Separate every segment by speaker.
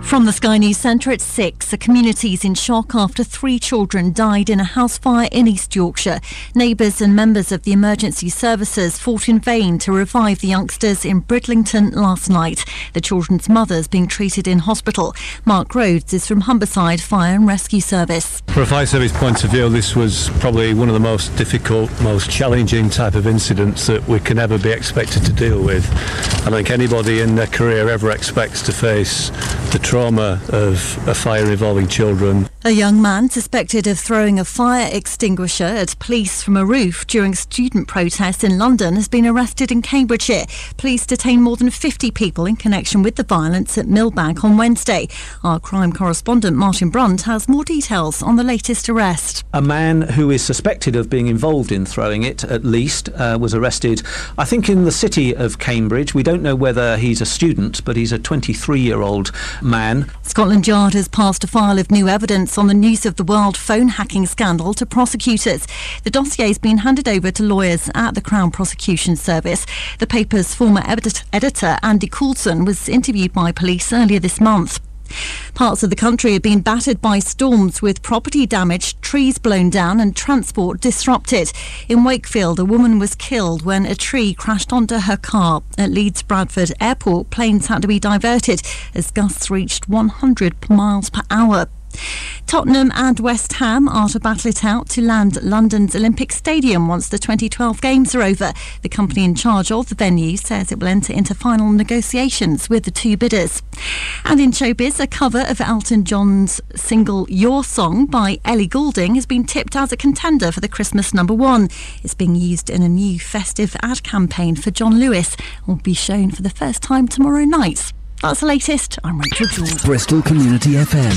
Speaker 1: From the Sky News Centre at 6, the community's in shock after 3 children died in a house fire in East Yorkshire. Neighbours and members of the emergency services fought in vain to revive the youngsters in Bridlington last night. The children's mothers being treated in hospital. Mark Rhodes is from Humberside Fire and Rescue Service.
Speaker 2: From a fire service point of view, this was probably one of the most difficult, most challenging type of incidents that we can ever be expected to deal with. I think anybody in their career ever expects to face the trauma of a fire involving children.
Speaker 1: A young man suspected of throwing a fire extinguisher at police from a roof during student protests in London has been arrested in Cambridgeshire. Police detained more than 50 people in connection with the violence at Millbank on Wednesday. Our crime correspondent Martin Brunt has more details on the latest arrest.
Speaker 3: A man who is suspected of being involved in throwing it, at least, was arrested, I think, in the city of Cambridge. We don't know whether he's a student, but he's a 23-year-old man.
Speaker 1: Scotland Yard has passed a file of new evidence on the News of the World phone hacking scandal to prosecutors. The dossier has been handed over to lawyers at the Crown Prosecution Service. The paper's former editor, Andy Coulson, was interviewed by police earlier this month. Parts of the country have been battered by storms with property damaged, trees blown down and transport disrupted. In Wakefield, a woman was killed when a tree crashed onto her car. At Leeds Bradford Airport, planes had to be diverted as gusts reached 100 miles per hour. Tottenham and West Ham are to battle it out to land London's Olympic Stadium once the 2012 games are over. The company in charge of the venue says it will enter into final negotiations with the 2 bidders. And in showbiz, a cover of Elton John's single Your Song by Ellie Goulding has been tipped as a contender for the Christmas #1. It's being used in a new festive ad campaign for John Lewis and will be shown for the first time tomorrow night. That's the latest. I'm Rachel George.
Speaker 4: Bristol Community FM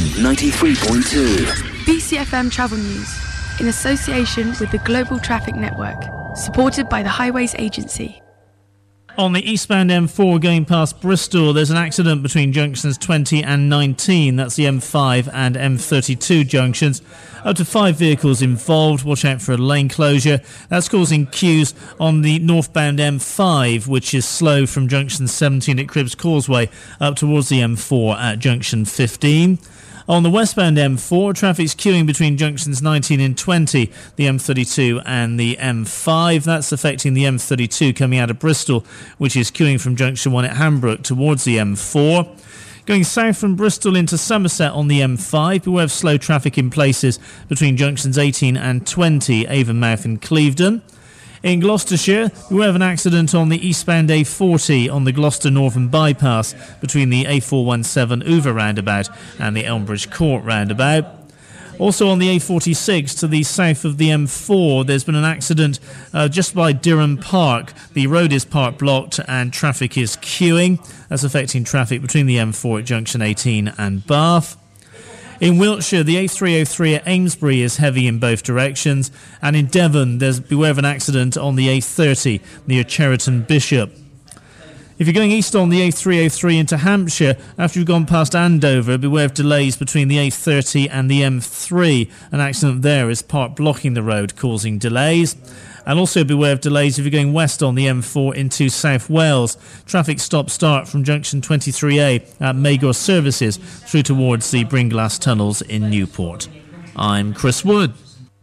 Speaker 4: 93.2.
Speaker 5: BCFM Travel News in association with the Global Traffic Network, supported by the Highways Agency.
Speaker 6: On the eastbound M4 going past Bristol, there's an accident between junctions 20 and 19. That's the M5 and M32 junctions. Up to 5 vehicles involved. Watch out for a lane closure. That's causing queues on the northbound M5, which is slow from junction 17 at Cribbs Causeway up towards the M4 at junction 15. On the westbound M4, traffic's queuing between junctions 19 and 20, the M32 and the M5. That's affecting the M32 coming out of Bristol, which is queuing from junction 1 at Hambrook towards the M4. Going south from Bristol into Somerset on the M5, beware of slow traffic in places between junctions 18 and 20, Avonmouth and Clevedon. In Gloucestershire, we have an accident on the eastbound A40 on the Gloucester Northern Bypass between the A417 Uver roundabout and the Elmbridge Court roundabout. Also on the A46 to the south of the M4, there's been an accident just by Durham Park. The road is part blocked and traffic is queuing. That's affecting traffic between the M4 at junction 18 and Bath. In Wiltshire, the A303 at Amesbury is heavy in both directions. And in Devon, there's beware of an accident on the A30 near Cheriton Bishop. If you're going east on the A303 into Hampshire, after you've gone past Andover, beware of delays between the A30 and the M3. An accident there is part blocking the road, causing delays. And also beware of delays if you're going west on the M4 into South Wales. Traffic stop-start from junction 23A at Magor Services through towards the Bringlass Tunnels in Newport. I'm Chris Wood.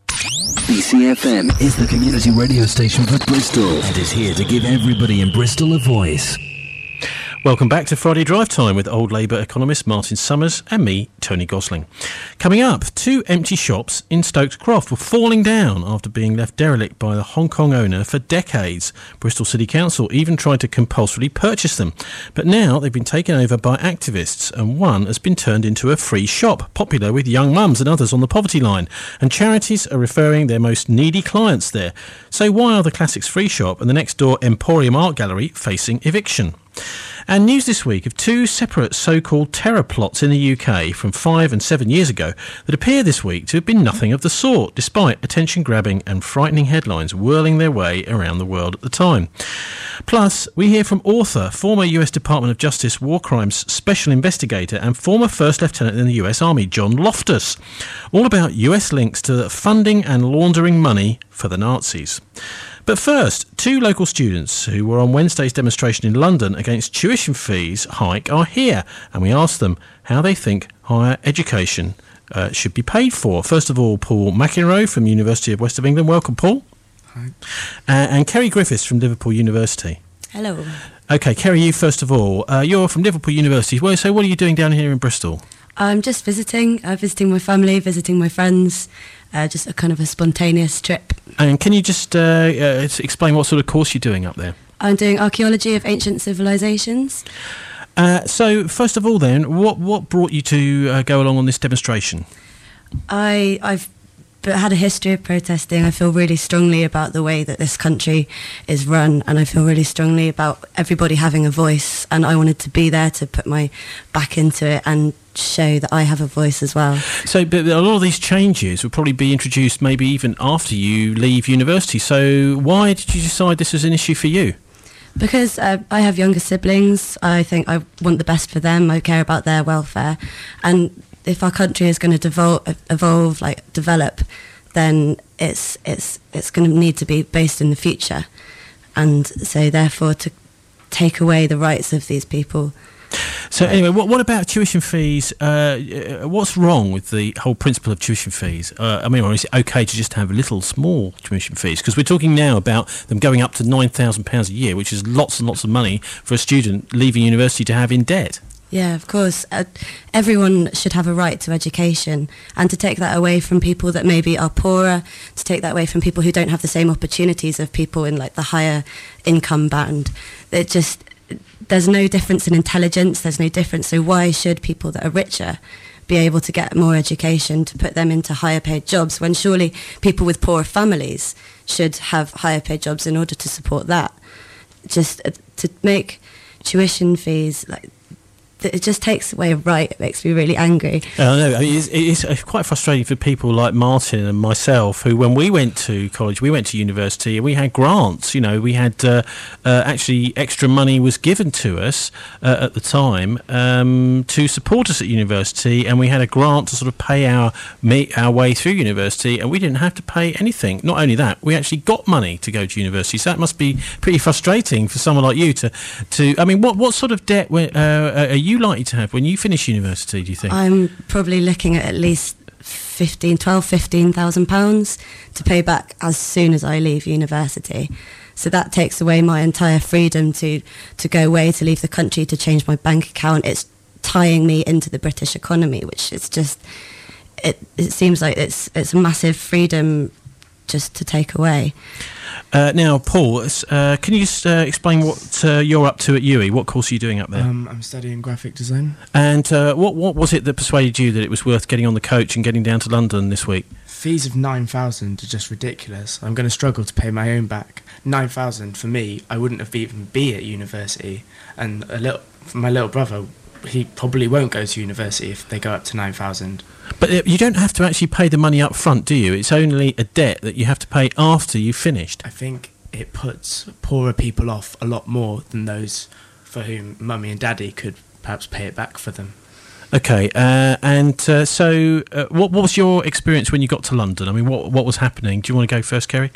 Speaker 4: BCFM is the community radio station for Bristol and is here to give everybody in Bristol a voice.
Speaker 7: Welcome back to Friday Drive Time with old Labour economist Martin Summers and me, Tony Gosling. Coming up, 2 empty shops in Stokes Croft were falling down after being left derelict by the Hong Kong owner for decades. Bristol City Council even tried to compulsorily purchase them. But now they've been taken over by activists and one has been turned into a free shop, popular with young mums and others on the poverty line. And charities are referring their most needy clients there. So why are the Classics Free Shop and the next door Emporium Art Gallery facing eviction? And news this week of 2 separate so-called terror plots in the UK from 5 and 7 years ago that appear this week to have been nothing of the sort, despite attention-grabbing and frightening headlines whirling their way around the world at the time. Plus, we hear from author, former US Department of Justice War Crimes Special Investigator and former First Lieutenant in the US Army, John Loftus, all about US links to funding and laundering money for the Nazis. But first, 2 local students who were on Wednesday's demonstration in London against tuition tuition fees hike are here, and we asked them how they think higher education should be paid for. First of all, Paul McEnroe from University of West of England. Welcome, Paul.
Speaker 8: Hi.
Speaker 7: And Kerry Griffiths from Liverpool University.
Speaker 9: Hello.
Speaker 7: Okay, Kerry, you first of all. You're from Liverpool University. Well, so what are you doing down here in Bristol?
Speaker 9: I'm just visiting my family, visiting my friends, just a kind of a spontaneous trip.
Speaker 7: And can you just explain what sort of course you're doing up there?
Speaker 9: I'm doing archaeology of ancient civilizations.
Speaker 7: So, first of all then, what brought you to go along on this demonstration?
Speaker 9: I've had a history of protesting. I feel really strongly about the way that this country is run, and I feel really strongly about everybody having a voice, and I wanted to be there to put my back into it and show that I have a voice as well.
Speaker 7: So, but a lot of these changes will probably be introduced maybe even after you leave university. So why did you decide this was an issue for you?
Speaker 9: Because I have younger siblings. I think I want the best for them. I care about their welfare. And if our country is going to develop, then it's going to need to be based in the future. And so therefore to take away the rights of these people.
Speaker 7: So anyway, what about tuition fees? What's wrong with the whole principle of tuition fees? I mean, or is it okay to just have little, small tuition fees? Because we're talking now about them going up to £9,000 a year, which is lots and lots of money for a student leaving university to have in debt.
Speaker 9: Yeah, of course. Everyone should have a right to education, and to take that away from people that maybe are poorer, to take that away from people who don't have the same opportunities of people in like the higher income band. There's no difference in intelligence, there's no difference, so why should people that are richer be able to get more education to put them into higher paid jobs, when surely people with poorer families should have higher paid jobs in order to support that? Just to make tuition fees, it just takes away a right. It makes me really angry.
Speaker 7: I mean, it's quite frustrating for people like Martin and myself, who, when we went to college, we went to university, and we had grants. You know, we had actually extra money was given to us at the time to support us at university, and we had a grant to sort of pay our way through university, and we didn't have to pay anything. Not only that, we actually got money to go to university. So that must be pretty frustrating for someone like you to. I mean, what sort of debt are you likely to have when you finish university, do you think?
Speaker 9: I'm probably looking at least £15,000 to pay back as soon as I leave university. So that takes away my entire freedom to go away, to leave the country, to change my bank account. It's tying me into the British economy, which is just, it seems like it's a massive freedom just to take away.
Speaker 7: Now, Paul, can you just explain what you're up to at UWE? What course are you doing up there?
Speaker 8: I'm studying graphic design.
Speaker 7: And what was it that persuaded you that it was worth getting on the coach and getting down to London this week?
Speaker 8: Fees of £9,000 are just ridiculous. I'm going to struggle to pay my own back. £9,000 for me, I wouldn't have even be at university. And for my little brother, he probably won't go to university if they go up to £9,000.
Speaker 7: But you don't have to actually pay the money up front, do you? It's only a debt that you have to pay after you've finished.
Speaker 8: I think it puts poorer people off a lot more than those for whom mummy and daddy could perhaps pay it back for them.
Speaker 7: Okay, so what was your experience when you got to London? I mean, what was happening? Do you want to go first, Kerry?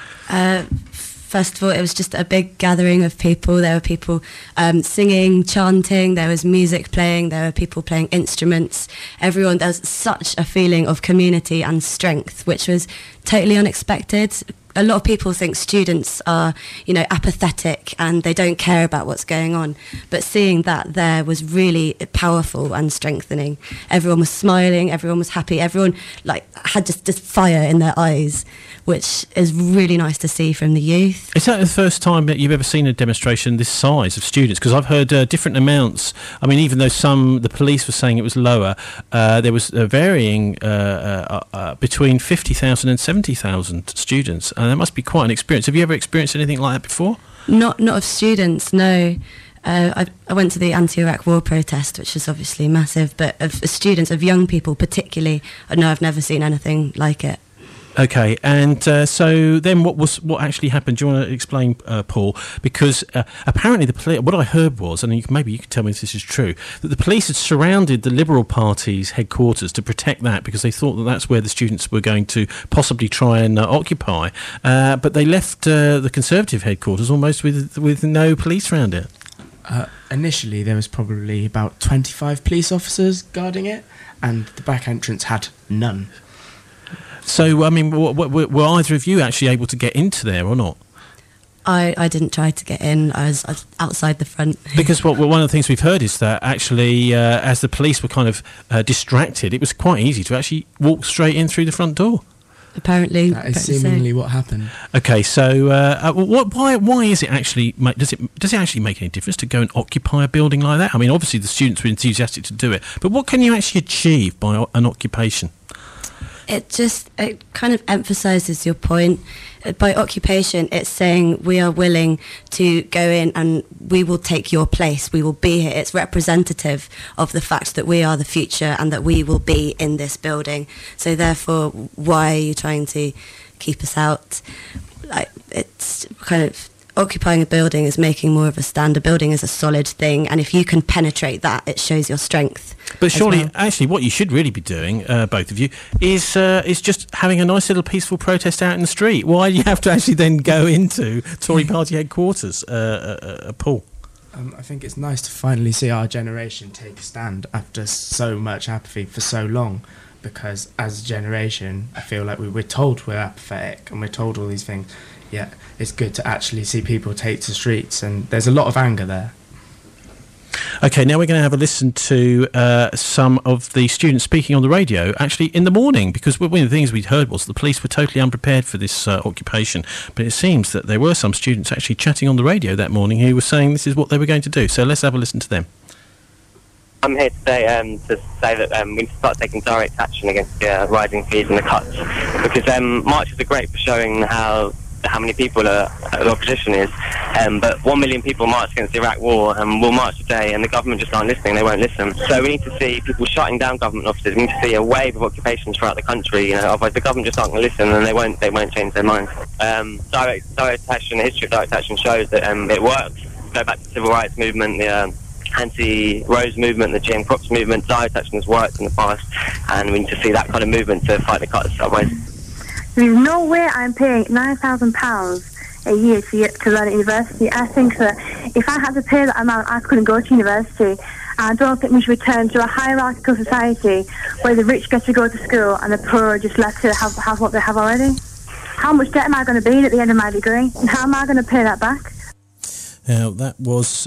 Speaker 9: First of all, it was just a big gathering of people. There were people singing, chanting, there was music playing, there were people playing instruments. There was such a feeling of community and strength, which was totally unexpected. A lot of people think students are, apathetic and they don't care about what's going on. But seeing that there was really powerful and strengthening. Everyone was smiling, everyone was happy, everyone had just fire in their eyes, which is really nice to see from the youth.
Speaker 7: Is that the first time that you've ever seen a demonstration this size of students? Because I've heard different amounts. I mean, even though the police were saying it was lower, there was varying between 50,000 and 70,000 students. And that must be quite an experience. Have you ever experienced anything like that before?
Speaker 9: Not of students, no. I went to the anti-Iraq war protest, which was obviously massive, but of students, of young people particularly, I've never seen anything like it.
Speaker 7: Okay, and so then what actually happened? Do you want to explain, Paul? Because apparently what I heard was, and maybe you can tell me if this is true, that the police had surrounded the Liberal Party's headquarters to protect that, because they thought that that's where the students were going to possibly try and occupy. But they left the Conservative headquarters almost with no police around it.
Speaker 8: Initially, there was probably about 25 police officers guarding it, and the back entrance had none.
Speaker 7: So, I mean, were either of you actually able to get into there or not?
Speaker 9: I didn't try to get in. I was outside the front.
Speaker 7: Because one of the things we've heard is that actually, as the police were kind of distracted, it was quite easy to actually walk straight in through the front door.
Speaker 9: Apparently,
Speaker 8: that is seemingly what happened.
Speaker 7: Okay, so why is it actually? Does it actually make any difference to go and occupy a building like that? I mean, obviously the students were enthusiastic to do it, but what can you actually achieve by an occupation?
Speaker 9: It kind of emphasises your point. By occupation, it's saying we are willing to go in and we will take your place. We will be here. It's representative of the fact that we are the future and that we will be in this building. So therefore, why are you trying to keep us out? It's kind of occupying a building is making more of a stand. A building is a solid thing, and if you can penetrate that, it shows your strength.
Speaker 7: But surely, actually, what you should really be doing, both of you, is just having a nice little peaceful protest out in the street. Why do you have to actually then go into Tory party headquarters, Paul?
Speaker 8: I think it's nice to finally see our generation take a stand after so much apathy for so long, because as a generation, I feel like we're told we're apathetic and we're told all these things. Yeah, it's good to actually see people take to streets, and there's a lot of anger there.
Speaker 7: Okay, now we're going to have a listen to some of the students speaking on the radio, actually in the morning, because one of the things we'd heard was the police were totally unprepared for this occupation, but it seems that there were some students actually chatting on the radio that morning who were saying this is what they were going to do. So let's have a listen to them.
Speaker 10: I'm here today to say that we need to start taking direct action against the rising fees and the cuts, because marches are great for showing how many people the opposition is, but 1 million people marched against the Iraq war, and will march today, and the government just aren't listening. They won't listen. So we need to see people shutting down government offices. We need to see a wave of occupations throughout the country. Otherwise the government just aren't going to listen, and they won't change their minds. Direct action, the history of direct action shows that it works. Go back to the civil rights movement, the anti-Rose movement, the GM Crops movement. Direct action has worked in the past, and we need to see that kind of movement to fight the cuts. Otherwise,
Speaker 11: there's no way I'm paying £9,000 a year to learn at university. I think that if I had to pay that amount, I couldn't go to university. I don't think we should return to a hierarchical society where the rich get to go to school and the poor are just left to have what they have already. How much debt am I going to be in at the end of my degree? And how am I going to pay that back?
Speaker 7: Now, that was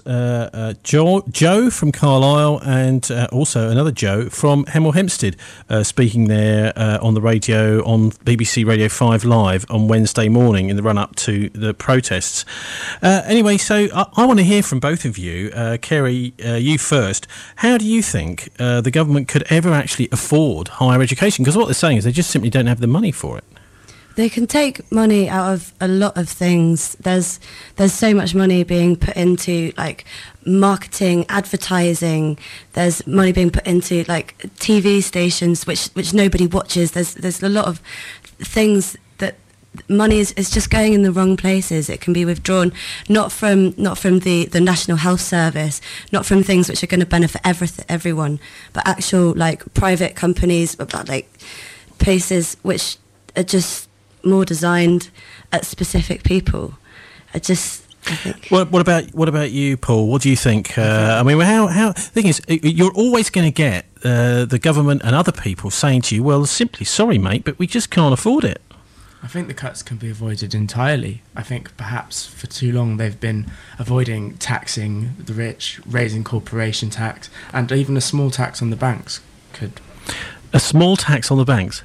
Speaker 7: Joe from Carlisle, and also another Joe from Hemel Hempstead speaking there on the radio on BBC Radio 5 Live on Wednesday morning in the run-up to the protests. Anyway, so I want to hear from both of you. Kerry, you first. How do you think the government could ever actually afford higher education? Because what they're saying is they just simply don't have the money for it.
Speaker 9: They can take money out of a lot of things. There's so much money being put into like marketing, advertising. There's money being put into like TV stations which nobody watches. There's a lot of things that money is just going in the wrong places. It can be withdrawn not from the National Health Service, not from things which are going to benefit everyone, but actual like private companies, like places which are just more designed at specific people. I think.
Speaker 7: What about you, Paul? What do you think? I mean, how the thing is, you're always going to get the government and other people saying to you, "Well, simply sorry, mate, but we just can't afford it."
Speaker 8: I think the cuts can be avoided entirely. I think perhaps for too long they've been avoiding taxing the rich, raising corporation tax, and even a small tax on the banks could.
Speaker 7: A small tax on the banks.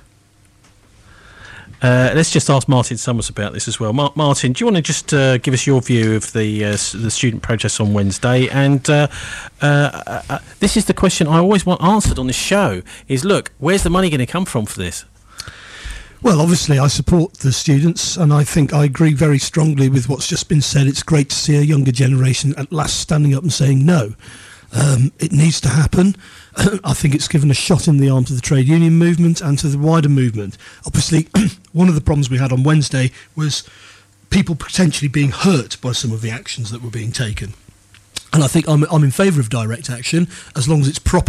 Speaker 7: Let's just ask Martin Summers about this as well. Martin, do you want to just give us your view of the student protests on Wednesday? And this is the question I always want answered on this show, is, look, where's the money going to come from for this?
Speaker 12: Well, obviously, I support the students, and I think I agree very strongly with what's just been said. It's great to see a younger generation at last standing up and saying no. It needs to happen. I think it's given a shot in the arm to the trade union movement and to the wider movement. Obviously, one of the problems we had on Wednesday was people potentially being hurt by some of the actions that were being taken. And I think I'm in favour of direct action as long as it's properly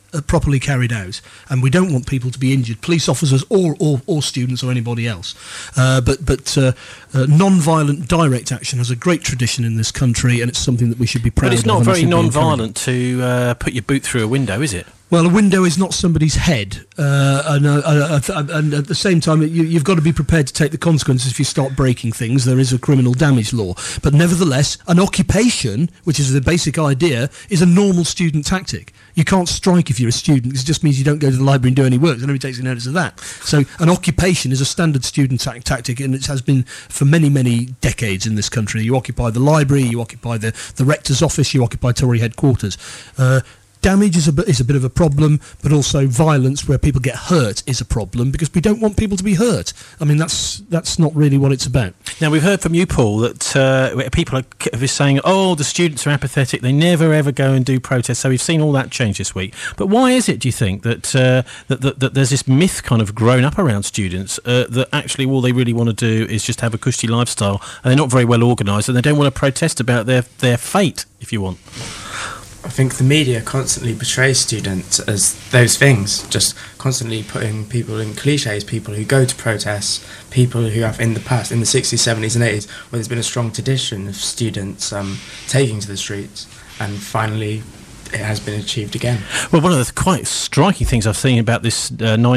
Speaker 12: properly carried out, and we don't want people to be injured, police officers or students or anybody else. But non-violent direct action has a great tradition in this country, and it's something that we should be proud of.
Speaker 7: But it's not very non-violent to put your boot through a window, is it?
Speaker 12: Well, a window is not somebody's head, and at the same time, you've got to be prepared to take the consequences if you start breaking things. There is a criminal damage law. But nevertheless, an occupation, which is the basic idea, is a normal student tactic. You can't strike if you're a student, because it just means you don't go to the library and do any work. Nobody takes notice of that. So an occupation is a standard student tactic, and it has been for many, many decades in this country. You occupy the library, you occupy the rector's office, you occupy Tory headquarters. Damage is a bit of a problem, but also violence where people get hurt is a problem, because we don't want people to be hurt. I mean, that's not really what it's about.
Speaker 7: Now, we've heard from you, Paul, that people are saying, oh, the students are apathetic, they never ever go and do protests, so we've seen all that change this week. But why is it, do you think, that there's this myth kind of grown up around students that actually all they really want to do is just have a cushy lifestyle, and they're not very well organised, and they don't want to protest about their fate, if you want?
Speaker 8: I think the media constantly portrays students as those things, just constantly putting people in cliches, people who go to protests, people who have in the past, in the 60s, 70s and 80s, where there's been a strong tradition of students taking to the streets, and finally it has been achieved again.
Speaker 7: Well, one of the quite striking things I've seen about this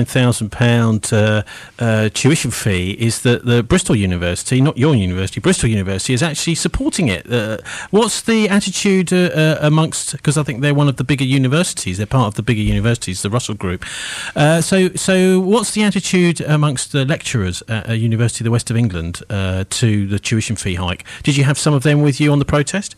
Speaker 7: £9,000 tuition fee is that the Bristol University, not your university, Bristol University, is actually supporting it. What's the attitude amongst, because I think they're one of the bigger universities, they're part of the bigger universities, the Russell Group. So what's the attitude amongst the lecturers at a University of the West of England to the tuition fee hike? Did you have some of them with you on the protest?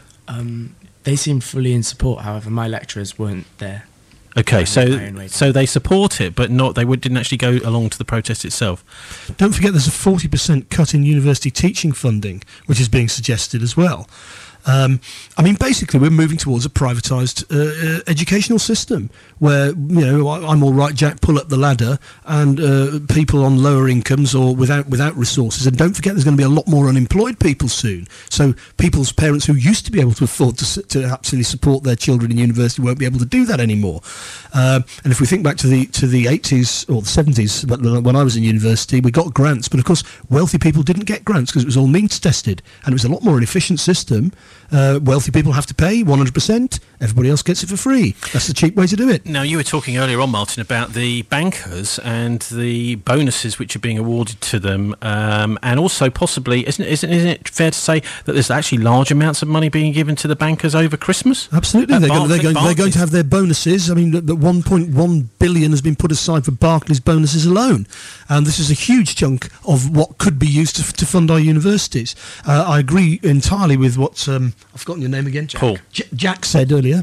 Speaker 8: They seemed fully in support, however, my lecturers weren't there.
Speaker 7: Okay, so they support it, but didn't actually go along to the protest itself.
Speaker 12: Don't forget there's a 40% cut in university teaching funding, which is being suggested as well. I mean, basically, we're moving towards a privatised educational system where, I'm all right, Jack, pull up the ladder, and people on lower incomes or without resources. And don't forget, there's going to be a lot more unemployed people soon. So people's parents who used to be able to afford to absolutely support their children in university won't be able to do that anymore. And if we think back to the 80s or the 70s, when I was in university, we got grants, but of course, wealthy people didn't get grants because it was all means tested, and it was a lot more an efficient system. Wealthy people have to pay 100%. Everybody else gets it for free. That's the cheap way to do it.
Speaker 7: Now, you were talking earlier on, Martin, about the bankers and the bonuses which are being awarded to them, and also possibly, isn't it fair to say that there's actually large amounts of money being given to the bankers over Christmas?
Speaker 12: Absolutely, they're going to have their bonuses. I mean, the 1.1 billion has been put aside for Barclays bonuses alone, and this is a huge chunk of what could be used to fund our universities. I agree entirely with what I've forgotten your name again.
Speaker 7: Paul.
Speaker 12: Jack said earlier.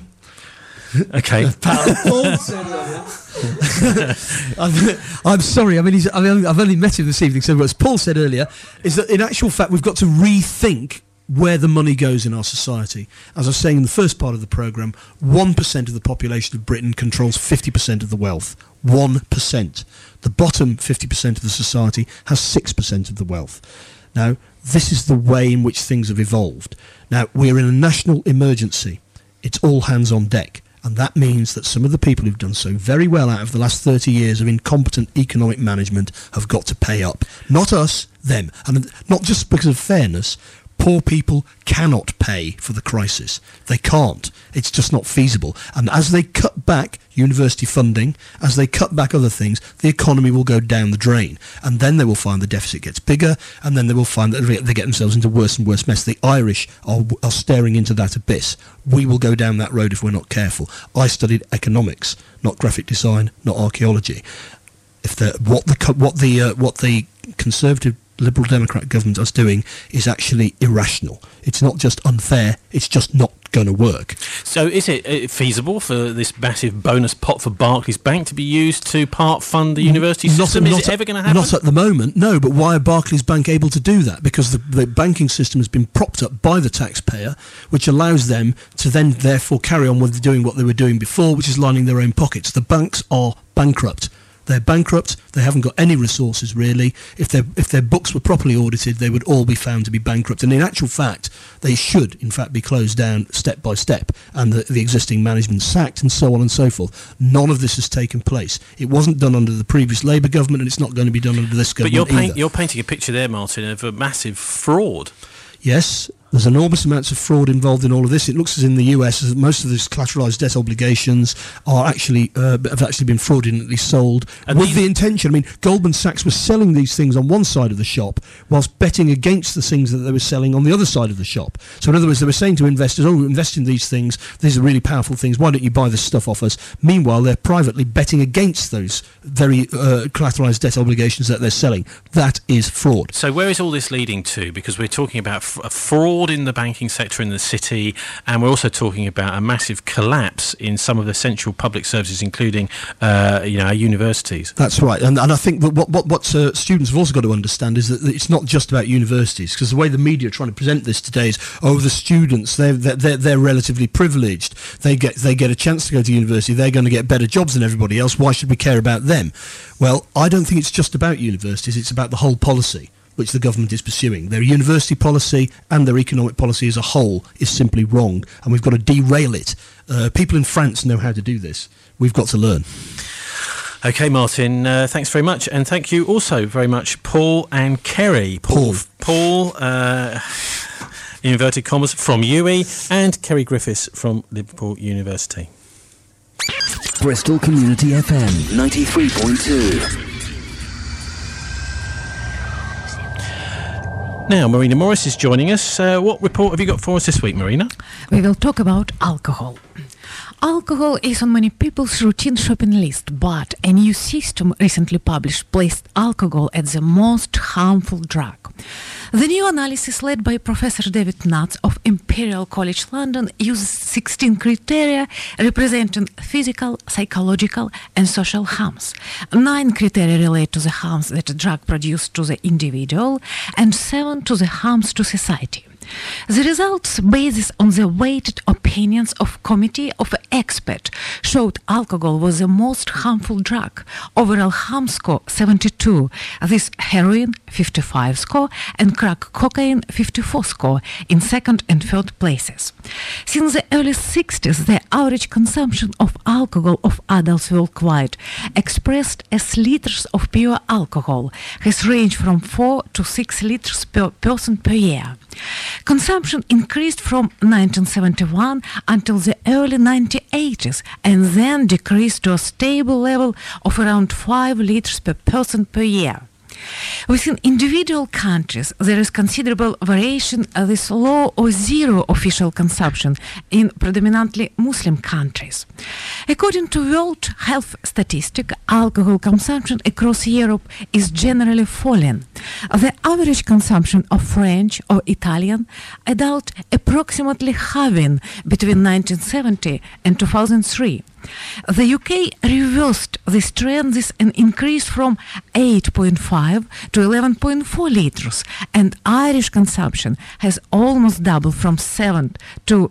Speaker 7: Okay.
Speaker 12: Paul said earlier. I'm sorry. I mean, I've only met him this evening. So what Paul said earlier is that in actual fact we've got to rethink where the money goes in our society. As I was saying in the first part of the programme, 1% of the population of Britain controls 50% of the wealth. 1%. The bottom 50% of the society has 6% of the wealth. Now, this is the way in which things have evolved. Now, we're in a national emergency. It's all hands on deck. And that means that some of the people who've done so very well out of the last 30 years of incompetent economic management have got to pay up. Not us, them. And not just because of fairness. Poor people cannot pay for the crisis. They can't. It's just not feasible. And as they cut back university funding, as they cut back other things, the economy will go down the drain. And then they will find the deficit gets bigger, and then they will find that they get themselves into worse and worse mess. The Irish are staring into that abyss. We will go down that road if we're not careful. I studied economics, not graphic design, not archaeology. What the Conservative Liberal Democrat government is doing is actually irrational. It's not just unfair, it's just not going to work.
Speaker 7: So is it feasible for this massive bonus pot for Barclays Bank to be used to part fund the university system? Is it ever going to happen?
Speaker 12: Not at the moment, no, but why are Barclays Bank able to do that? Because the banking system has been propped up by the taxpayer, which allows them to then therefore carry on with doing what they were doing before, which is lining their own pockets. The banks are bankrupt. They're bankrupt. They haven't got any resources, really. If their books were properly audited, they would all be found to be bankrupt. And in actual fact, they should, in fact, be closed down step by step and the existing management sacked and so on and so forth. None of this has taken place. It wasn't done under the previous Labour government, and it's not going to be done under this government either.
Speaker 7: You're painting a picture there, Martin, of a massive fraud.
Speaker 12: Yes, there's enormous amounts of fraud involved in all of this. It looks as in the US as most of these collateralised debt obligations are actually have actually been fraudulently sold with the intention. I mean, Goldman Sachs was selling these things on one side of the shop whilst betting against the things that they were selling on the other side of the shop. So in other words, they were saying to investors, "Oh, invest in these things. These are really powerful things. Why don't you buy this stuff off us?" Meanwhile, they're privately betting against those very collateralised debt obligations that they're selling. That is fraud.
Speaker 7: So where is all this leading to? Because we're talking about fraud in the banking sector in the city, and we're also talking about a massive collapse in some of the essential public services, including our universities.
Speaker 12: That's right, and I think that what students have also got to understand is that it's not just about universities, because the way the media are trying to present this today is, the students they're relatively privileged, they get a chance to go to university, they're going to get better jobs than everybody else, why should we care about them? Well, I don't think it's just about universities, it's about the whole policy which the government is pursuing. Their university policy and their economic policy as a whole is simply wrong, and we've got to derail it. People in France know how to do this. We've got to learn.
Speaker 7: OK, Martin, thanks very much. And thank you also very much, Paul and Kerry. Paul, in inverted commas, from UWE, and Kerry Griffiths from Liverpool University.
Speaker 4: Bristol Community FM 93.2.
Speaker 7: Now, Marina Morris is joining us. What report have you got for us this week, Marina?
Speaker 13: We will talk about alcohol. Alcohol is on many people's routine shopping list, but a new system recently published placed alcohol as the most harmful drug. The new analysis, led by Professor David Nutt of Imperial College London, uses 16 criteria representing physical, psychological and social harms. 9 criteria relate to the harms that a drug produces to the individual and 7 to the harms to society. The results, based on the weighted opinions of committee of experts, showed alcohol was the most harmful drug. Overall harm score 72. This heroin 55 score and crack cocaine 54 score in second and third places. Since the early 60s, the average consumption of alcohol of adults worldwide, expressed as liters of pure alcohol, has ranged from 4 to 6 liters per person per year. Consumption increased from 1971 until the early 1980s and then decreased to a stable level of around 5 liters per person per year. Within individual countries, there is considerable variation with low or zero official consumption in predominantly Muslim countries. According to World Health Statistics, alcohol consumption across Europe is generally falling. The average consumption of French or Italian adult approximately halving between 1970 and 2003. The UK reversed this trend and increased from 8.5 to 11.4 liters, and Irish consumption has almost doubled from 7 to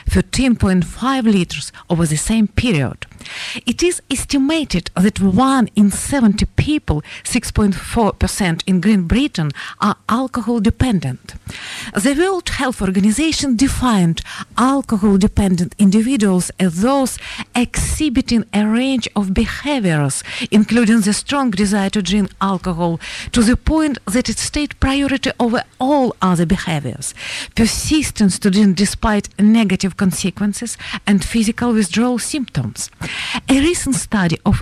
Speaker 13: 13.5 liters over the same period. It is estimated that 1 in 70 people, 6.4% in Great Britain, are alcohol dependent. The World Health Organization defined alcohol-dependent individuals as those exhibiting a range of behaviors, including the strong desire to drink alcohol to the point that it takes priority over all other behaviors, persistence to drink despite negative consequences, and physical withdrawal symptoms. A recent study of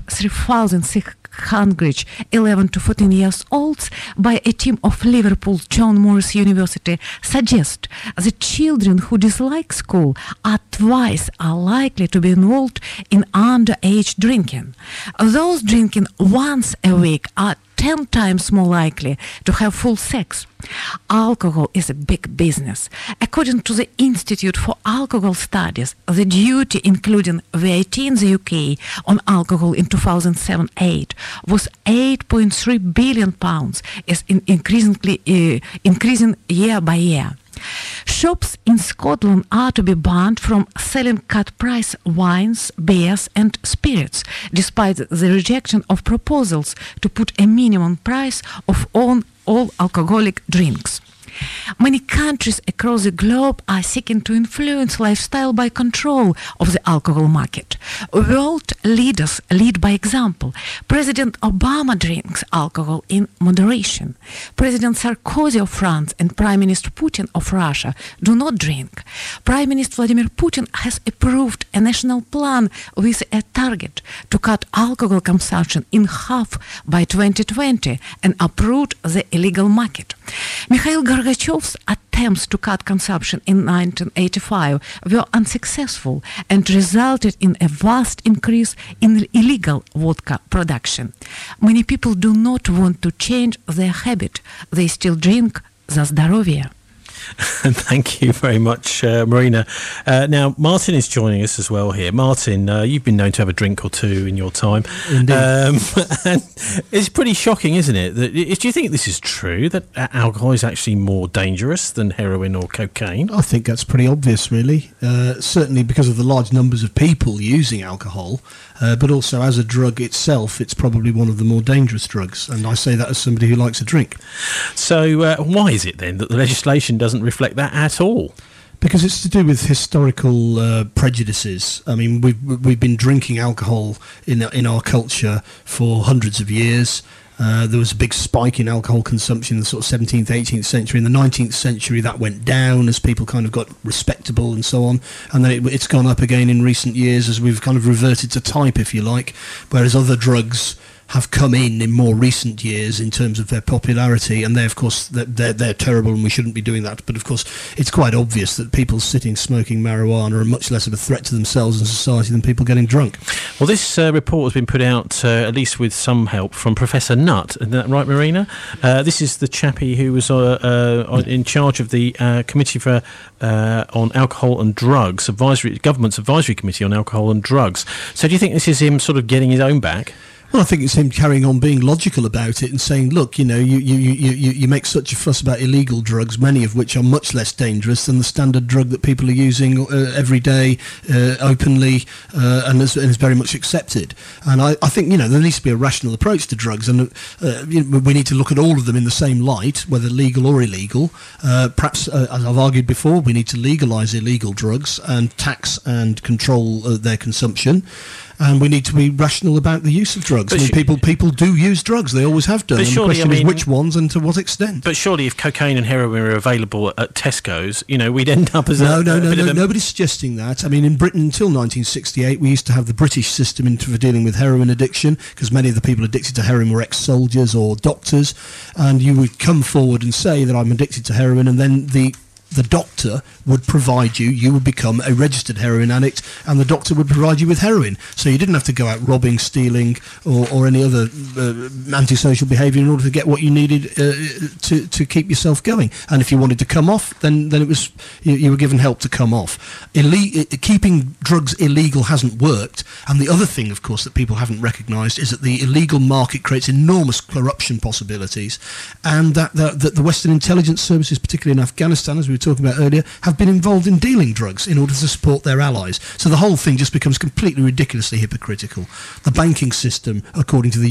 Speaker 13: 3,600 11 to 14 years olds by a team of Liverpool John Moores University suggests that children who dislike school are twice as likely to be involved in underage drinking. Those drinking once a week are 10 times more likely to have full sex. Alcohol is a big business. According to the Institute for Alcohol Studies, the duty, including VAT in the UK, on alcohol in 2007-8 was £8.3 billion, is increasing year by year. Shops in Scotland are to be banned from selling cut-price wines, beers and spirits, despite the rejection of proposals to put a minimum price of all alcoholic drinks. Many countries across the globe are seeking to influence lifestyle by control of the alcohol market. World leaders lead by example. President Obama drinks alcohol in moderation. President Sarkozy of France and Prime Minister Putin of Russia do not drink. Prime Minister Vladimir Putin has approved a national plan with a target to cut alcohol consumption in half by 2020 and uproot the illegal market. Mikhail Gorbachev's attempts to cut consumption in 1985 were unsuccessful and resulted in a vast increase in illegal vodka production. Many people do not want to change their habit. They still drink za zdоровье.
Speaker 7: Thank you very much, Marina. Now, Martin is joining us as well here. Martin, you've been known to have a drink or two in your time.
Speaker 12: Indeed.
Speaker 7: And it's pretty shocking, isn't it? Do you think this is true, that alcohol is actually more dangerous than heroin or cocaine?
Speaker 12: I think that's pretty obvious, really. Certainly because of the large numbers of people using alcohol, but also as a drug itself, it's probably one of the more dangerous drugs. And I say that as somebody who likes a drink.
Speaker 7: So why is it then that the legislation doesn't reflect that at all?
Speaker 12: Because it's to do with historical prejudices. I mean, we've been drinking alcohol in our culture for hundreds of years. There was a big spike in alcohol consumption in the sort of 17th, 18th century. In the 19th century, that went down as people kind of got respectable and so on. And then it's gone up again in recent years as we've kind of reverted to type, if you like, whereas other drugs have come in more recent years in terms of their popularity, and they, of course, they're terrible and we shouldn't be doing that. But of course, it's quite obvious that people sitting smoking marijuana are much less of a threat to themselves and society than people getting drunk.
Speaker 7: Well, this report has been put out, at least with some help, from Professor Nutt. Isn't that right, Marina? This is the chappie who was in charge of the Committee for on Alcohol and Drugs, Government's Advisory Committee on Alcohol and Drugs. So do you think this is him sort of getting his own back?
Speaker 12: Well, I think it's him carrying on being logical about it and saying, look, you know, you make such a fuss about illegal drugs, many of which are much less dangerous than the standard drug that people are using every day, openly, and is very much accepted. And I think, you know, there needs to be a rational approach to drugs, and we need to look at all of them in the same light, whether legal or illegal. Perhaps, as I've argued before, we need to legalise illegal drugs and tax and control their consumption. And we need to be rational about the use of drugs. I mean, people do use drugs; they always have done. And the question is which ones and to what extent.
Speaker 7: But surely, if cocaine and heroin were available at Tesco's, you know, we'd end up as
Speaker 12: no. Nobody's suggesting that. I mean, in Britain until 1968, we used to have the British system for dealing with heroin addiction, because many of the people addicted to heroin were ex-soldiers or doctors, and you would come forward and say that I'm addicted to heroin, and then the doctor would provide you would become a registered heroin addict, and the doctor would provide you with heroin. So you didn't have to go out robbing, stealing, or any other antisocial behaviour in order to get what you needed to keep yourself going. And if you wanted to come off, then it was you were given help to come off. Keeping drugs illegal hasn't worked. And the other thing, of course, that people haven't recognised is that the illegal market creates enormous corruption possibilities, and that the Western intelligence services, particularly in Afghanistan, as we were talking about earlier, have been involved in dealing drugs in order to support their allies. So the whole thing just becomes completely ridiculously hypocritical. The banking system, according to the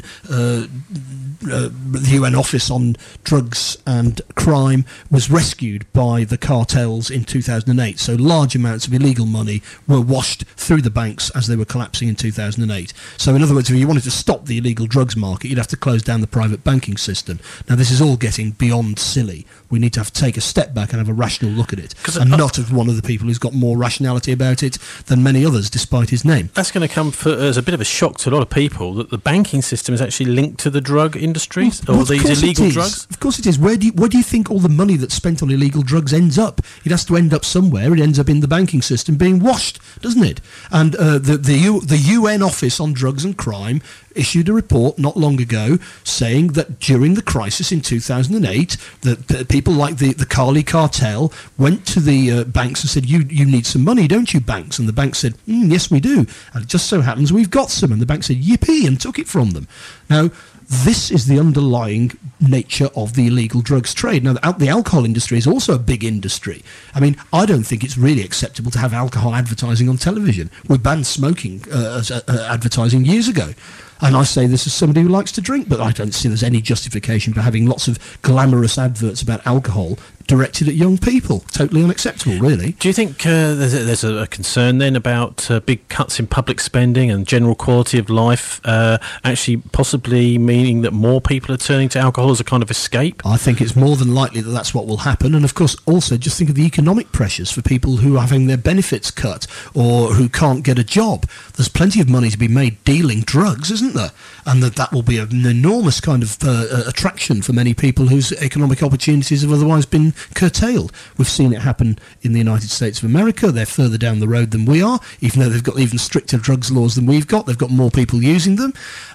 Speaker 12: UN Office on Drugs and Crime, was rescued by the cartels in 2008. So large amounts of illegal money were washed through the banks as they were collapsing in 2008. So in other words, if you wanted to stop the illegal drugs market, you'd have to close down the private banking system. Now, this is all getting beyond silly. We need to take a step back and have a rational look at it, and not as one of the people who's got more rationality about it than many others, despite his name.
Speaker 7: That's going to come as a bit of a shock to a lot of people, that the banking system is actually linked to the drug industry, or these illegal drugs.
Speaker 12: Of course it is. Where do you think all the money that's spent on illegal drugs ends up? It has to end up somewhere. It ends up in the banking system being washed, doesn't it? And the UN Office on Drugs and Crime issued a report not long ago saying that during the crisis in 2008, that people like the Cali cartel went to the banks and said, you need some money, don't you, banks? And the banks said, yes, we do. And it just so happens we've got some. And the bank said, yippee, and took it from them. Now, This is the underlying nature of the illegal drugs trade. Now, the alcohol industry is also a big industry. I mean, I don't think it's really acceptable to have alcohol advertising on television. We banned smoking as advertising years ago. And I say this as somebody who likes to drink, but I don't see there's any justification for having lots of glamorous adverts about alcohol directed at young people. Totally unacceptable, really.
Speaker 7: Do you think there's a concern then about big cuts in public spending and general quality of life actually possibly meaning that more people are turning to alcohol as a kind of escape?
Speaker 12: I think it's more than likely that that's what will happen. And of course, also just think of the economic pressures for people who are having their benefits cut or who can't get a job. There's plenty of money to be made dealing drugs, isn't there? And that will be an enormous kind of attraction for many people whose economic opportunities have otherwise been curtailed. We've seen it happen in the United States of America. They're further down the road than we are, even though they've got even stricter drugs laws than we've got. They've got more people using them.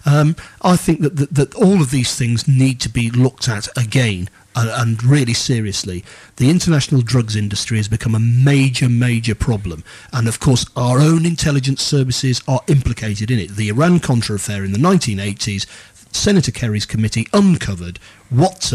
Speaker 12: I think that all of these things need to be looked at again. And really seriously. The international drugs industry has become a major, major problem. And of course, our own intelligence services are implicated in it. The Iran-Contra affair in the 1980s, Senator Kerry's committee uncovered what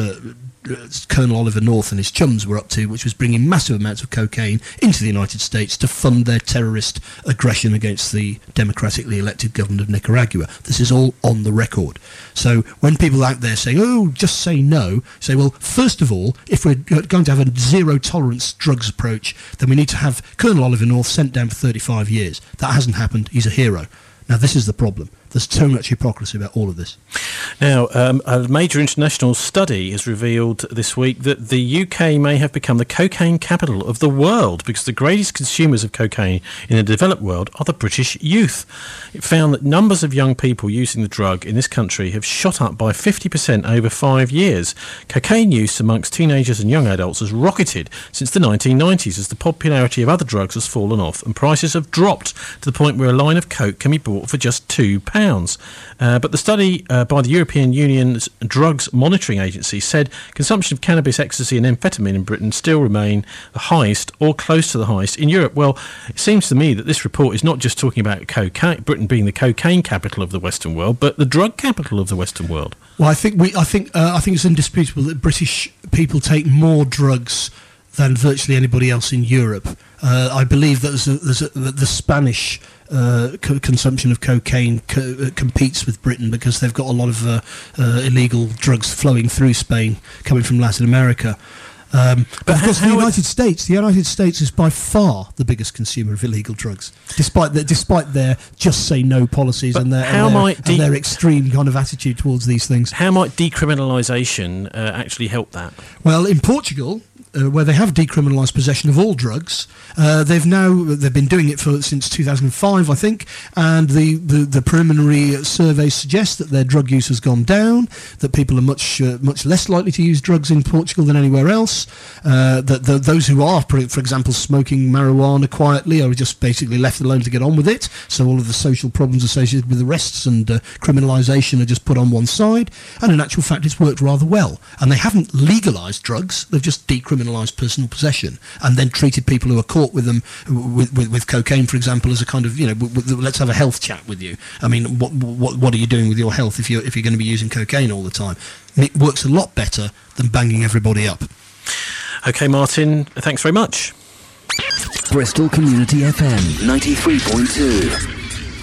Speaker 12: Colonel Oliver North and his chums were up to, which was bringing massive amounts of cocaine into the United States to fund their terrorist aggression against the democratically elected government of Nicaragua. This is all on the record. So when people out there saying, oh, just say no, say, well, first of all, if we're going to have a zero-tolerance drugs approach, then we need to have Colonel Oliver North sent down for 35 years. That hasn't happened. He's a hero. Now, this is the problem. There's so much hypocrisy about all of this.
Speaker 7: Now, a major international study has revealed this week that the UK may have become the cocaine capital of the world because the greatest consumers of cocaine in the developed world are the British youth. It found that numbers of young people using the drug in this country have shot up by 50% over 5 years. Cocaine use amongst teenagers and young adults has rocketed since the 1990s as the popularity of other drugs has fallen off and prices have dropped to the point where a line of coke can be bought for just £2. But the study by the European Union's Drugs Monitoring Agency said consumption of cannabis, ecstasy and amphetamine in Britain still remain the highest or close to the highest in Europe. Well, it seems to me that this report is not just talking about cocaine, Britain being the cocaine capital of the Western world, but the drug capital of the Western world.
Speaker 12: Well, I think it's indisputable that British people take more drugs than virtually anybody else in Europe. I believe that the Spanish consumption of cocaine competes with Britain because they've got a lot of illegal drugs flowing through Spain coming from Latin America. But of course, the United States is by far the biggest consumer of illegal drugs, despite their just say no policies and their extreme kind of attitude towards these things.
Speaker 7: How might decriminalisation actually help that?
Speaker 12: Well, in Portugal, where they have decriminalised possession of all drugs, they've been doing it since 2005, I think, and the preliminary surveys suggest that their drug use has gone down, that people are much less likely to use drugs in Portugal than anywhere else, that those who are, for example, smoking marijuana quietly are just basically left alone to get on with it, so all of the social problems associated with arrests and criminalisation are just put on one side, and in actual fact it's worked rather well. And they haven't legalised drugs, they've just decriminalised personal possession and then treated people who are caught with them with cocaine, for example, as a kind of, let's have a health chat with you. I mean, what are you doing with your health if you're going to be using cocaine all the time? It works a lot better than banging everybody up.
Speaker 7: Okay, Martin, thanks very much.
Speaker 4: Bristol Community FM 93.2.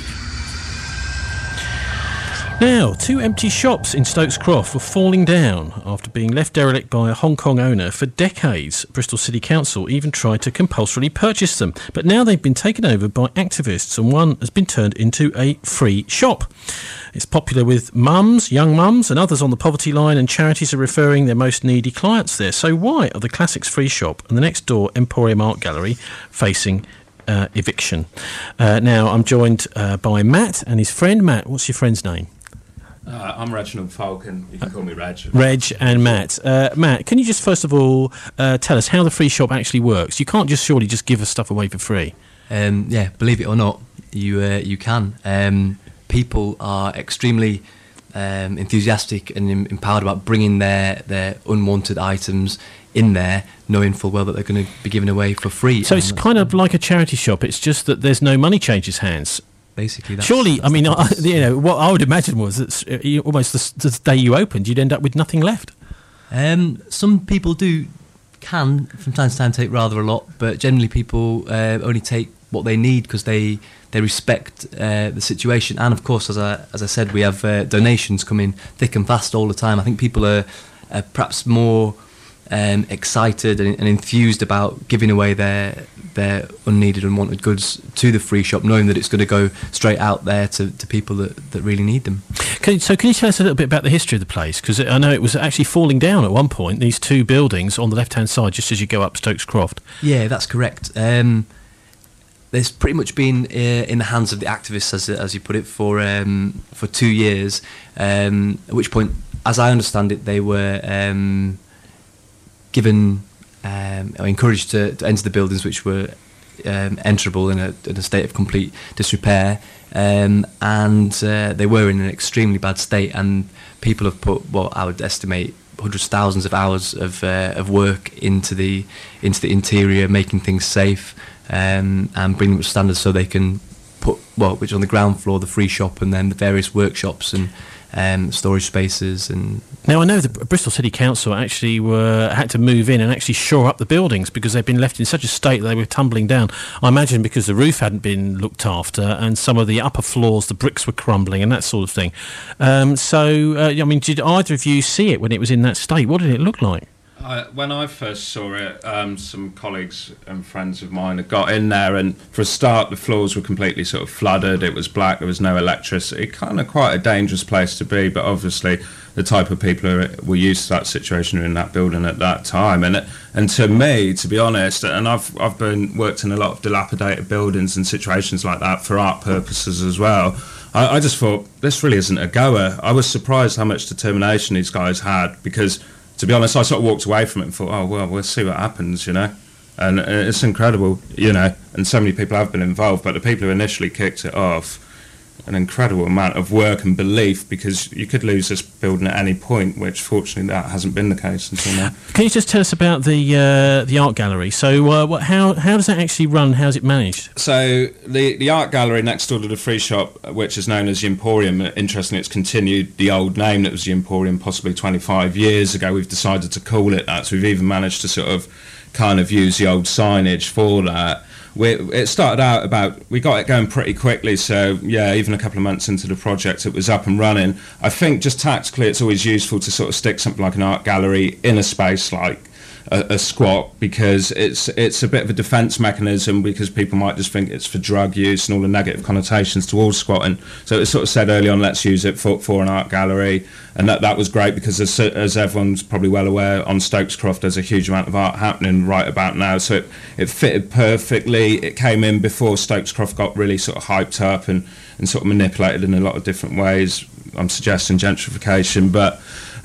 Speaker 7: Now, 2 empty shops in Stokes Croft were falling down after being left derelict by a Hong Kong owner for decades. Bristol City Council even tried to compulsorily purchase them, but now they've been taken over by activists and one has been turned into a free shop. It's popular with mums, young mums and others on the poverty line, and charities are referring their most needy clients there. So why are the Classics Free Shop and the next door Emporium Art Gallery facing eviction? Now, I'm joined by Matt and his friend. Matt, what's your friend's name?
Speaker 14: I'm Reginald Falcon. You can call me Reg.
Speaker 7: Reg and Matt. Matt, can you just first of all tell us how the free shop actually works? You can't surely just give us stuff away for free.
Speaker 15: Yeah, believe it or not, you can. People are extremely enthusiastic and empowered about bringing their unwanted items in there, knowing full well that they're going to be given away for free.
Speaker 7: So it's kind of like a charity shop. It's just that there's no money changes hands.
Speaker 15: basically.
Speaker 7: Surely, I mean, what I would imagine was that almost the day you opened, you'd end up with nothing left.
Speaker 15: Some people can from time to time take rather a lot, but generally people only take what they need because they respect the situation. And of course, as I said, we have donations coming thick and fast all the time. I think people are perhaps more excited and enthused about giving away their unneeded, unwanted goods to the free shop, knowing that it's going to go straight out there to people that really need them.
Speaker 7: Can you tell us a little bit about the history of the place? Because I know it was actually falling down at one point, these two buildings on the left-hand side, just as you go up Stokes Croft.
Speaker 15: Yeah, that's correct. There's pretty much been in the hands of the activists, as you put it, for 2 years, at which point, as I understand it, they were given encouraged to enter the buildings which were enterable in a state of complete disrepair, and they were in an extremely bad state, and people have put what I would estimate hundreds of thousands of hours of work into the interior, making things safe, and bringing them to standards so they can put which on the ground floor, the free shop, and then the various workshops and storage spaces. And
Speaker 7: now I know the Bristol City Council actually had to move in and actually shore up the buildings because they've been left in such a state that they were tumbling down. I imagine because the roof hadn't been looked after and some of the upper floors, the bricks were crumbling and that sort of thing. I mean, did either of you see it when it was in that state? What did it look like?
Speaker 14: When I first saw it, some colleagues and friends of mine had got in there, and for a start, the floors were completely sort of flooded. It was black. There was no electricity. Kind of quite a dangerous place to be, but obviously the type of people who were used to that situation in that building at that time. And to me, to be honest, and I've worked in a lot of dilapidated buildings and situations like that for art purposes as well. I just thought, this really isn't a goer. I was surprised how much determination these guys had, because to be honest, I sort of walked away from it and thought, oh, well, we'll see what happens, And it's incredible, and so many people have been involved, but the people who initially kicked it off, an incredible amount of work and belief, because you could lose this building at any point, which fortunately that hasn't been the case until now.
Speaker 7: Can you just tell us about the art gallery? So how does that actually run? How's it managed?
Speaker 14: So the art gallery next door to the free shop, which is known as the Emporium, interestingly it's continued the old name that was the Emporium possibly 25 years ago. We've decided to call it that, so we've even managed to sort of kind of use the old signage for that. It started out we got it going pretty quickly, so yeah, even a couple of months into the project it was up and running. I think just tactically it's always useful to sort of stick something like an art gallery in a space like a squat, because it's a bit of a defence mechanism, because people might just think it's for drug use and all the negative connotations towards squatting. So it sort of said early on, let's use it for an art gallery, and that was great, because as everyone's probably well aware, on Stokes Croft there's a huge amount of art happening right about now, so it fitted perfectly. It came in before Stokes Croft got really sort of hyped up and sort of manipulated in a lot of different ways. I'm suggesting gentrification, but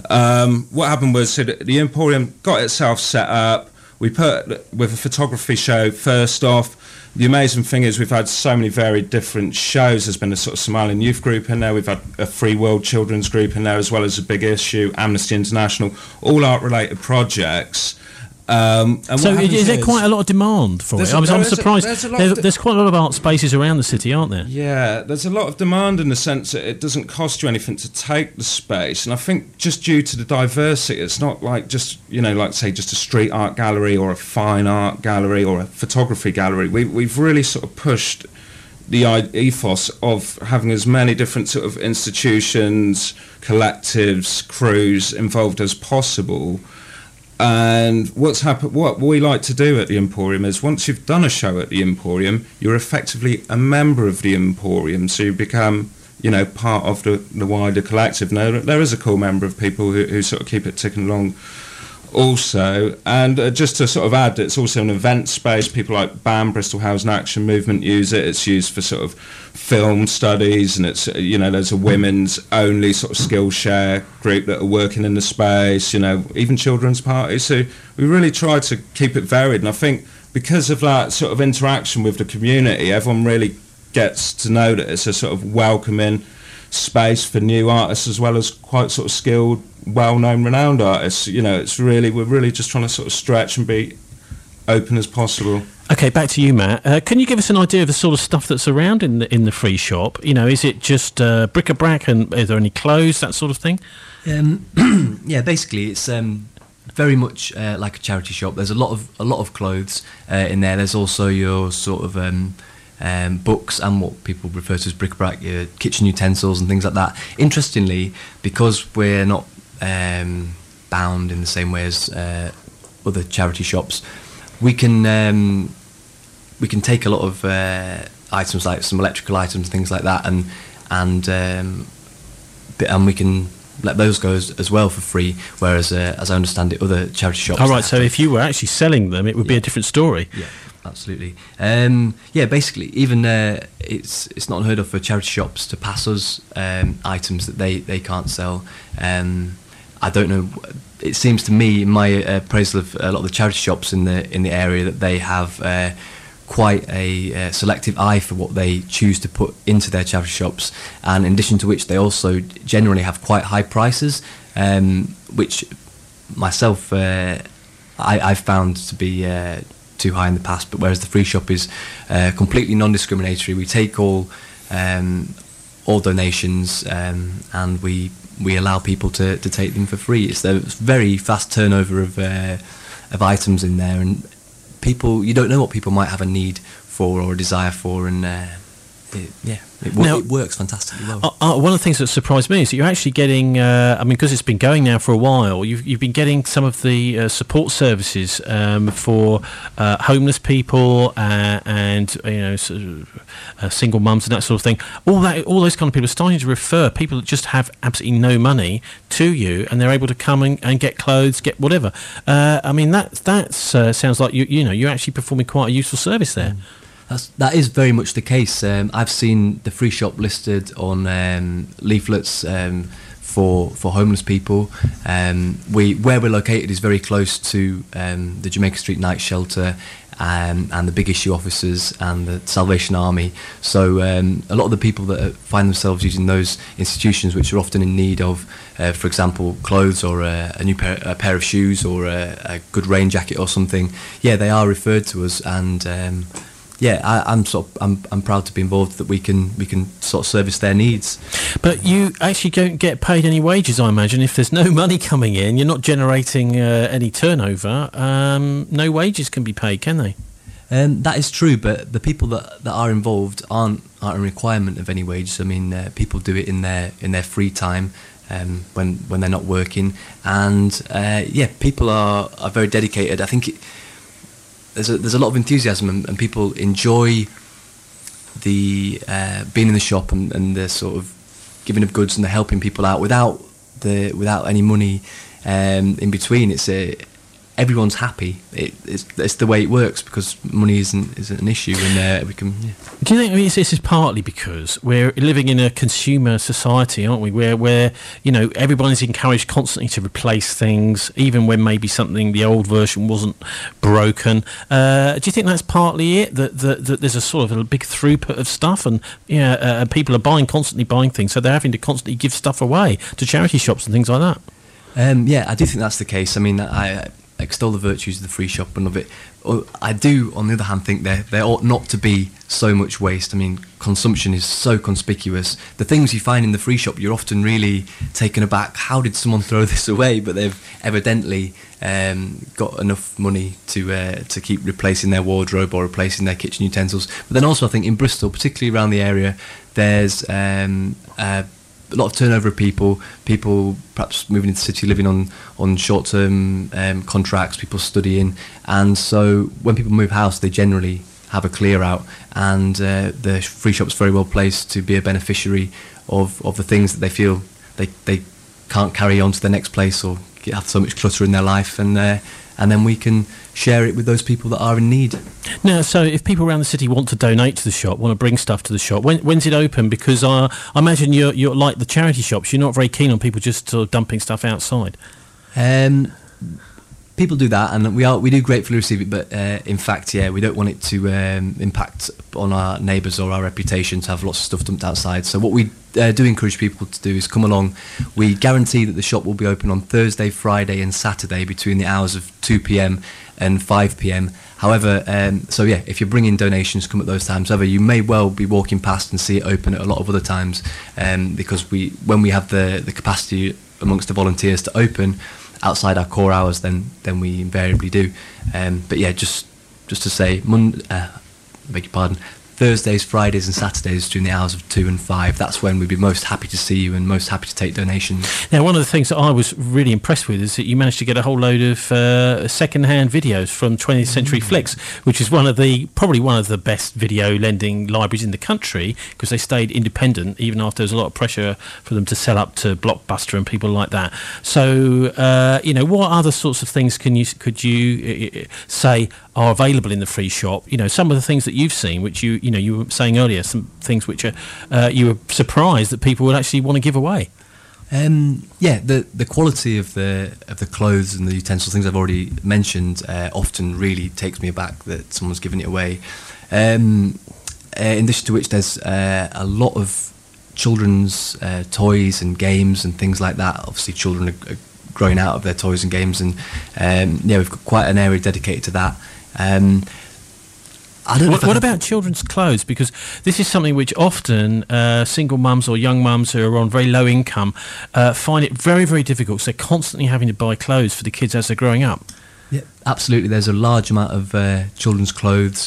Speaker 14: what happened was, so the Emporium got itself set up. We put with a photography show first off. The amazing thing is we've had so many very different shows. There's been a sort of Somalian youth group in there. We've had a Free World children's group in there, as well as a Big Issue, Amnesty International, all art-related projects. And
Speaker 7: so is there quite a lot of demand for it? I'm surprised. There's quite a lot of art spaces around the city, aren't there?
Speaker 14: Yeah, there's a lot of demand in the sense that it doesn't cost you anything to take the space, and I think just due to the diversity, it's not like just like say just a street art gallery or a fine art gallery or a photography gallery. We've really sort of pushed the ethos of having as many different sort of institutions, collectives, crews involved as possible. And what we like to do at the Emporium is, once you've done a show at the Emporium, you're effectively a member of the Emporium, so you become part of the wider collective. Now, there is a core member of people who sort of keep it ticking along also. And just to sort of add, it's also an event space. People like BAM, Bristol Housing Action Movement, use it. It's used for sort of film studies, and it's there's a women's only sort of Skillshare group that are working in the space, even children's parties. So we really try to keep it varied, and I think because of that sort of interaction with the community, everyone really gets to know that it's a sort of welcoming space for new artists, as well as quite sort of skilled, well-known, renowned artists. We're really just trying to sort of stretch and be open as possible.
Speaker 7: Okay, back to you, Matt. Can you give us an idea of the sort of stuff that's around in the free shop? You know, is it just bric-a-brac, and are there any clothes, that sort of thing?
Speaker 15: Yeah, basically it's very much like a charity shop. There's a lot of clothes in there. There's also your sort of books and what people refer to as bric-a-brac, your kitchen utensils and things like that. Interestingly, because we're not bound in the same way as other charity shops, we can take a lot of items, like some electrical items, things like that, and we can let those go as well for free. Whereas, as I understand it, other charity shops.
Speaker 7: All right. So if you were actually selling them, it would be a different story.
Speaker 15: Yeah, absolutely. Basically, even it's not unheard of for charity shops to pass us items that they can't sell. I don't know. It seems to me, in my appraisal of a lot of the charity shops in the area, that they have quite a selective eye for what they choose to put into their charity shops, and in addition to which, they also generally have quite high prices, which myself I've found to be too high in the past. But whereas the free shop is completely non-discriminatory, we take all donations, and we allow people to take them for free. It's a very fast turnover of items in there, and people, you don't know what people might have a need for or a desire for, and it works fantastically well.
Speaker 7: One of the things that surprised me is that you're actually getting, because it's been going now for a while, you've been getting some of the support services for homeless people and single mums and that sort of thing. All those kind of people are starting to refer people that just have absolutely no money to you, and they're able to come and get clothes, get whatever. That sounds like you're actually performing quite a useful service there.
Speaker 15: That is very much the case. I've seen the free shop listed on leaflets for homeless people. Where we're located is very close to the Jamaica Street Night Shelter and the Big Issue officers and the Salvation Army. So a lot of the people that find themselves using those institutions, which are often in need of, for example, clothes or a new pair of shoes or a good rain jacket or something, they are referred to us, and I'm proud to be involved, that we can sort of service their needs.
Speaker 7: But you actually don't get paid any wages, I imagine. If there's no money coming in, you're not generating any turnover. No wages can be paid, can they?
Speaker 15: That is true, but the people that are involved aren't a requirement of any wages. I mean, people do it in their free time. When they're not working, and people are very dedicated. I think there's a lot of enthusiasm, and people enjoy the being in the shop and the sort of giving of goods and the helping people out without any money in between. Everyone's happy. It's the way it works, because money isn't an issue, and we can. Yeah.
Speaker 7: Do you think this is partly because we're living in a consumer society, aren't we? Where everybody's encouraged constantly to replace things, even when maybe the old version wasn't broken. Do you think that's partly it? That there's a sort of a big throughput of stuff, and people are constantly buying things, so they're having to constantly give stuff away to charity shops and things like that.
Speaker 15: I do think that's the case. I mean, I extol the virtues of the free shop and love it. I do, on the other hand, think there ought not to be so much waste. I mean, consumption is so conspicuous. The things you find in the free shop, you're often really taken aback. How did someone throw this away? But they've evidently got enough money to keep replacing their wardrobe or replacing their kitchen utensils. But then also, I think in Bristol, particularly around the area, there's a lot of turnover of people perhaps moving into the city, living on short-term contracts, people studying, and so when people move house, they generally have a clear out, and the free shop's very well placed to be a beneficiary of the things that they feel they can't carry on to the next place, or have so much clutter in their life, and then we can share it with those people that are in need.
Speaker 7: Now, so if people around the city want to donate to the shop, want to bring stuff to the shop, when's it open? Because I imagine you're like the charity shops, you're not very keen on people just sort of dumping stuff outside.
Speaker 15: People do that, and we do gratefully receive it, but in fact, we don't want it to impact on our neighbours or our reputation to have lots of stuff dumped outside. So what we do encourage people to do is come along. We guarantee that the shop will be open on Thursday, Friday and Saturday between the hours of 2 p.m. and 5 p.m. However, so yeah, if you're bringing donations, come at those times. However, you may well be walking past and see it open at a lot of other times, because when we have the capacity amongst the volunteers to open outside our core hours, then we invariably do. But yeah, just to say, beg your pardon, Thursdays, Fridays and Saturdays during the hours of 2 and 5, that's when we'd be most happy to see you and most happy to take donations.
Speaker 7: Now, one of the things that I was really impressed with is that you managed to get a whole load of second-hand videos from 20th Century Flicks, which is probably one of the best video lending libraries in the country, because they stayed independent even after there was a lot of pressure for them to sell up to Blockbuster and people like that. So, what other sorts of things could you say are available in the free shop? Some of the things that you've seen, which you were saying earlier, some things which you were surprised that people would actually want to give away.
Speaker 15: The quality of the clothes and the utensils, things I've already mentioned, often really takes me aback that someone's given it away. In addition to which, there's a lot of children's toys and games and things like that. Obviously, children are growing out of their toys and games, and we've got quite an area dedicated to that.
Speaker 7: What about children's clothes? Because this is something which often single mums or young mums who are on very low income find it very, very difficult. So they're constantly having to buy clothes for the kids as they're growing up.
Speaker 15: Yeah, absolutely. There's a large amount of children's clothes,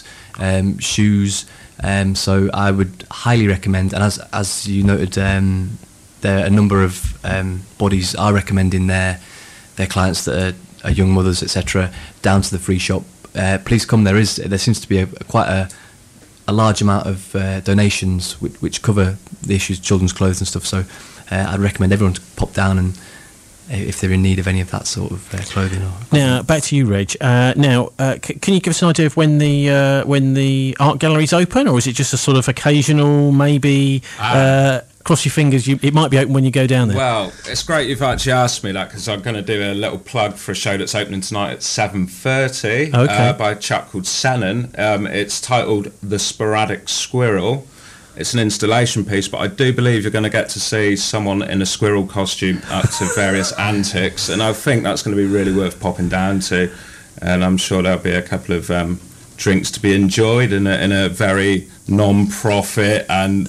Speaker 15: shoes. So I would highly recommend, and as you noted, there are a number of bodies are recommending their clients that are young mothers, etc., down to the free shop. Please come. There seems to be quite a large amount of donations which cover the issues of children's clothes and stuff. So I'd recommend everyone to pop down and if they're in need of any of that sort of clothing.
Speaker 7: Now back to you, Reg. Can you give us an idea of when the art gallery's open, or is it just a sort of occasional, maybe? Cross your fingers, it might be open when you go down there.
Speaker 14: Well, it's great you've actually asked me that, because I'm going to do a little plug for a show that's opening tonight at 7:30 by a chap called Senan. It's titled The Sporadic Squirrel. It's an installation piece, but I do believe you're going to get to see someone in a squirrel costume up to various antics, and I think that's going to be really worth popping down to, and I'm sure there'll be a couple of drinks to be enjoyed in a very non-profit and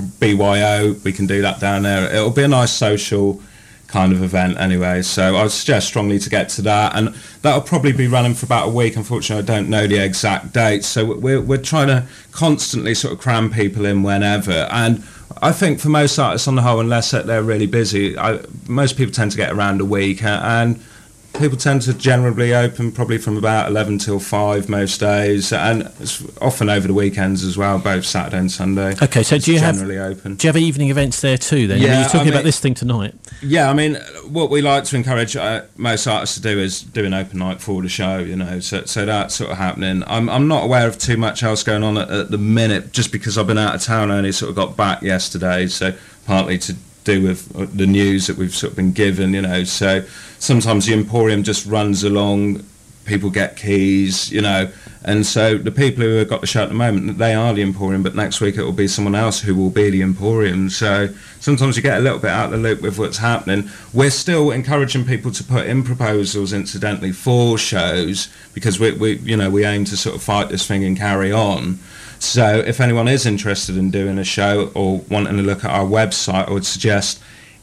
Speaker 14: BYO. We can do that down there. It'll be a nice social kind of event anyway, so I would suggest strongly to get to that, and that'll probably be running for about a week. Unfortunately, I don't know the exact date, so we're trying to constantly sort of cram people in whenever, and I think for most artists on the whole, unless they're really busy, most people tend to get around a week, and people tend to generally open probably from about 11 till 5 most days, and it's often over the weekends as well, both Saturday and Sunday.
Speaker 7: Okay, so do you have evening events there too then?
Speaker 14: Yeah,
Speaker 7: you're talking about this thing tonight.
Speaker 14: Yeah, I mean, what we like to encourage most artists to do is do an open night for the show, so that's sort of happening. I'm not aware of too much else going on at the minute, just because I've been out of town. I only sort of got back yesterday, so partly to do with the news that we've sort of been given, so sometimes the Emporium just runs along, people get keys, and so the people who have got the show at the moment, they are the Emporium, but next week it will be someone else who will be the Emporium, so sometimes you get a little bit out of the loop with what's happening. We're still encouraging people to put in proposals, incidentally, for shows, because we aim to sort of fight this thing and carry on. So if anyone is interested in doing a show or wanting to look at our website, I would suggest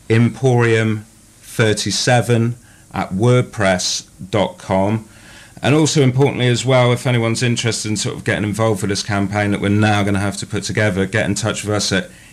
Speaker 14: emporium37@wordpress.com. And also importantly as well, if anyone's interested in sort of getting involved with this campaign that we're now going to have to put together, get in touch with us at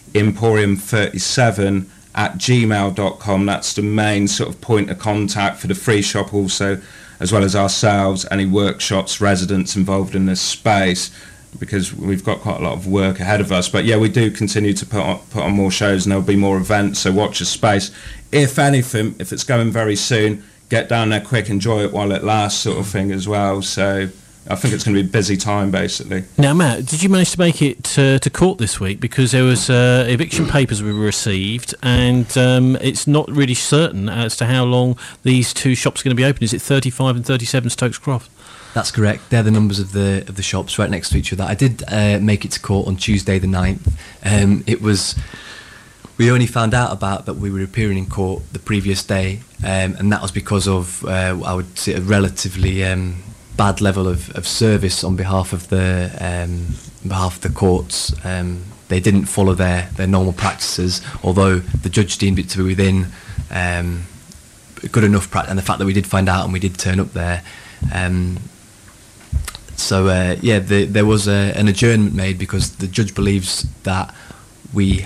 Speaker 14: emporium37@gmail.com. That's the main sort of point of contact for the free shop also, as well as ourselves, any workshops, residents involved in this space, because we've got quite a lot of work ahead of us. But yeah, we do continue to put on more shows, and there'll be more events, so watch your space. If anything, if it's going very soon, get down there quick, enjoy it while it lasts, sort of thing as well. So I think it's going to be a busy time, basically.
Speaker 7: Now, Matt, did you manage to make it to court this week? Because there was eviction papers we received, and it's not really certain as to how long these two shops are going to be open. Is it 35 and 37 Stokes Croft?
Speaker 15: That's correct. They're the numbers of the shops right next to each other. I did make it to court on Tuesday the 9th. We only found out about that we were appearing in court the previous day, and that was because of I would say a relatively bad level of service on behalf of the courts. They didn't follow their normal practices, although the judge deemed it to be within good enough practice, and the fact that we did find out and we did turn up there. There was an adjournment made because the judge believes that we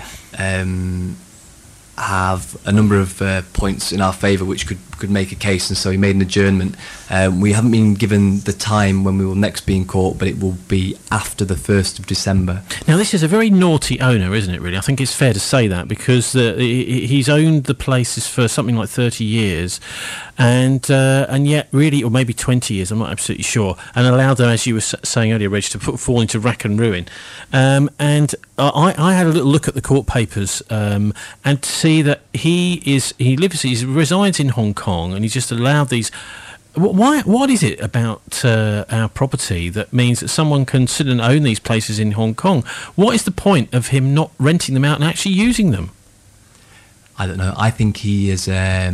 Speaker 15: have a number of points in our favour which could make a case, and so he made an adjournment. We haven't been given the time when we will next be in court, but it will be after the 1st of December.
Speaker 7: Now, this is a very naughty owner, isn't it, really? I think it's fair to say that, because he's owned the places for something like 30 years, and yet really, or maybe 20 years, I'm not absolutely sure, and allowed them, as you were saying earlier, Reg, to fall into rack and ruin. And I had a little look at the court papers and to see that he resides in Hong Kong, and he's just allowed these. What is it about our property that means that someone can sit and own these places in Hong Kong? What is the point of him not renting them out and actually using them?
Speaker 15: I don't know. I think he is,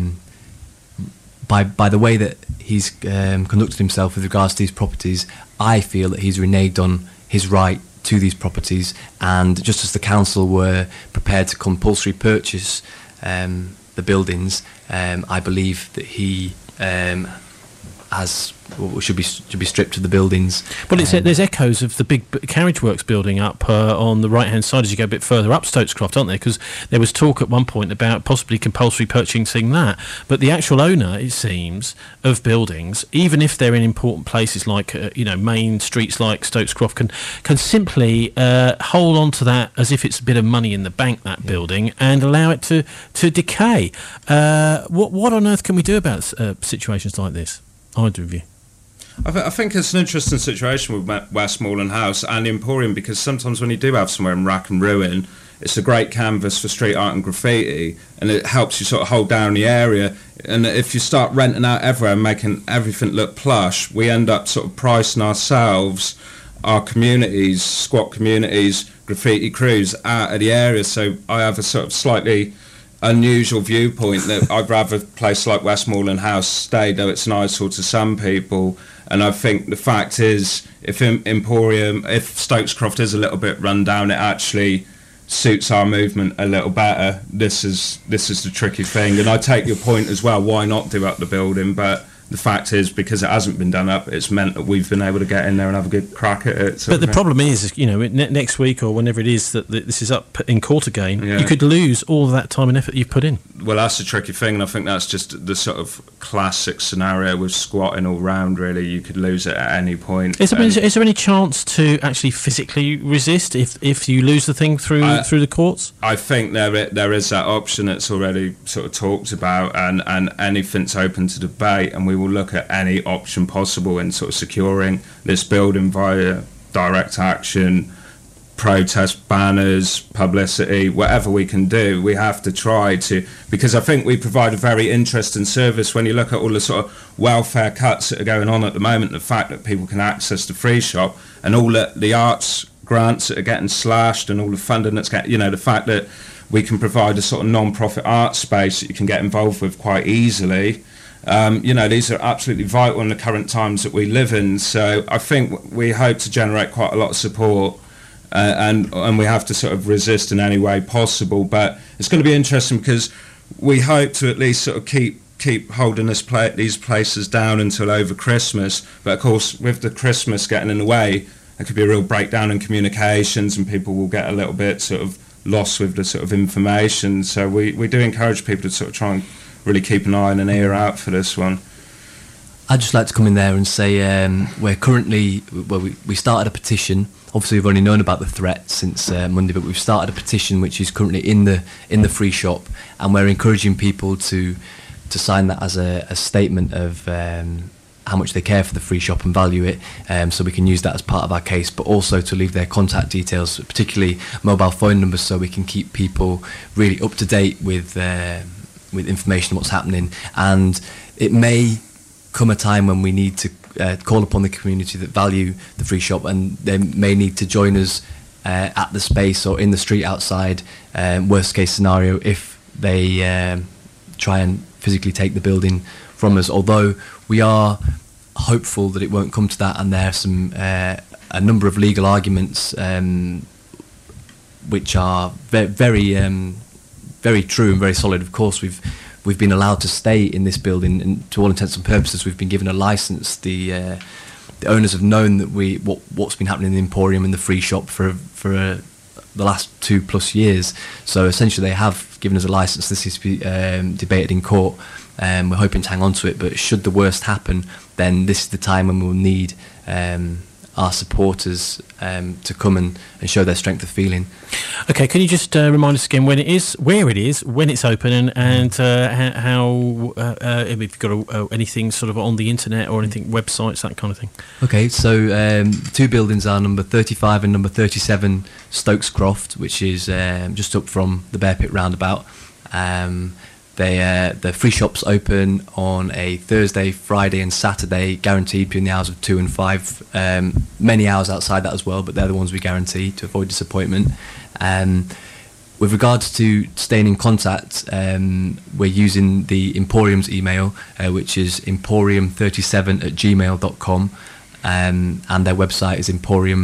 Speaker 15: by the way that he's conducted himself with regards to these properties, I feel that he's reneged on his right to these properties, and just as the council were prepared to compulsory purchase the buildings, I believe that he should be stripped of the buildings.
Speaker 7: Well, there's echoes of the big carriage works building up on the right-hand side as you go a bit further up Stokes Croft, aren't there? Because there was talk at one point about possibly compulsory purchasing that. But the actual owner, it seems, of buildings, even if they're in important places like main streets like Stokes Croft, can simply hold on to that as if it's a bit of money in the bank, that building, and allow it to decay. What on earth can we do about situations like this? Either of you?
Speaker 14: I think it's an interesting situation with Westmoreland House and the Emporium, because sometimes when you do have somewhere in rack and ruin, it's a great canvas for street art and graffiti, and it helps you sort of hold down the area. And if you start renting out everywhere and making everything look plush, we end up sort of pricing ourselves, our communities, squat communities, graffiti crews out of the area. So I have a sort of slightly unusual viewpoint that I'd rather a place like Westmoreland House stay, though it's an eyesore to some people. And I think the fact is, if Emporium, if Stokes Croft is a little bit run down, it actually suits our movement a little better. This is the tricky thing, and I take your point as well. Why not do up the building? But the fact is, because it hasn't been done up, it's meant that we've been able to get in there and have a good crack at it.
Speaker 7: But the problem is, next week or whenever it is that this is up in court again, you could lose all of that time and effort you've put in.
Speaker 14: Well, that's the tricky thing, and I think that's just the sort of classic scenario with squatting all round, really. You could lose it at any point.
Speaker 7: Is there any chance to actually physically resist if you lose the thing through the courts?
Speaker 14: I think there is that option that's already sort of talked about, and anything's open to debate, and we will look at any option possible in sort of securing this building via direct action, protest banners, publicity, whatever we can do. We have to try to, because I think we provide a very interesting service when you look at all the sort of welfare cuts that are going on at the moment, the fact that people can access the free shop, and all the arts grants that are getting slashed, and all the funding that's getting, the fact that we can provide a sort of non-profit art space that you can get involved with quite easily. These are absolutely vital in the current times that we live in. So I think we hope to generate quite a lot of support, and we have to sort of resist in any way possible. But it's going to be interesting, because we hope to at least sort of keep holding these places down until over Christmas. But of course, with the Christmas getting in the way, there could be a real breakdown in communications, and people will get a little bit sort of lost with the sort of information. So we do encourage people to sort of try and really keep an eye and an ear out for this one.
Speaker 15: I'd just like to come in there and say we're currently, we started a petition. Obviously, we've only known about the threat since Monday, but we've started a petition which is currently in the free shop, and we're encouraging people to sign that as a statement of how much they care for the free shop and value it, so we can use that as part of our case, but also to leave their contact details, particularly mobile phone numbers, so we can keep people really up to date with information on what's happening. And it may come a time when we need to call upon the community that value the free shop, and they may need to join us at the space or in the street outside, worst case scenario, if they try and physically take the building from us. Although we are hopeful that it won't come to that, and there are some a number of legal arguments which are very true and very solid. Of course, we've been allowed to stay in this building, and to all intents and purposes, we've been given a license. The owners have known that what's been happening in the Emporium and the free shop for the last 2+ years. So essentially, they have given us a license. This is to be debated in court. We're hoping to hang on to it, but should the worst happen, then this is the time when we'll need our supporters to come and show their strength of feeling.
Speaker 7: Okay, can you just remind us again when it is, where it is, when it's open, and how if you've got anything sort of on the internet or anything, websites, that kind of thing?
Speaker 15: Okay, so two buildings are number 35 and number 37 Stokes Croft, which is just up from the Bear Pit roundabout. The free shops open on a Thursday, Friday and Saturday, guaranteed between the hours of 2 and 5. Many hours outside that as well, but they're the ones we guarantee to avoid disappointment. With regards to staying in contact, we're using the Emporium's email, which is emporium37@gmail.com, and their website is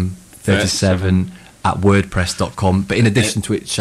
Speaker 15: emporium37@wordpress.com. But in addition to which,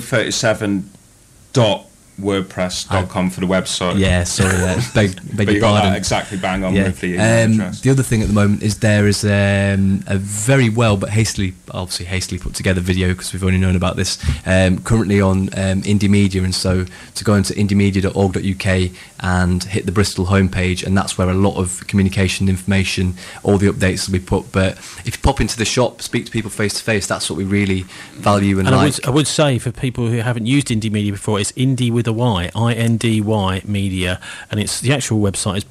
Speaker 14: emporium37.wordpress.com for the website.
Speaker 15: Yeah, sorry, beg your pardon.
Speaker 14: Exactly bang on with the email address.
Speaker 15: The other thing at the moment is there is a very well but hastily put together video, because we've only known about this, currently on Indie Media, and so to go into indiemedia.org.uk and hit the Bristol homepage, and that's where a lot of communication information, all the updates will be put. But if you pop into the shop, speak to people face to face, that's what we really value and like.
Speaker 7: I would say, for people who haven't used Indie Media before, it's Indie with a Y, INDY Media, and it's the actual website is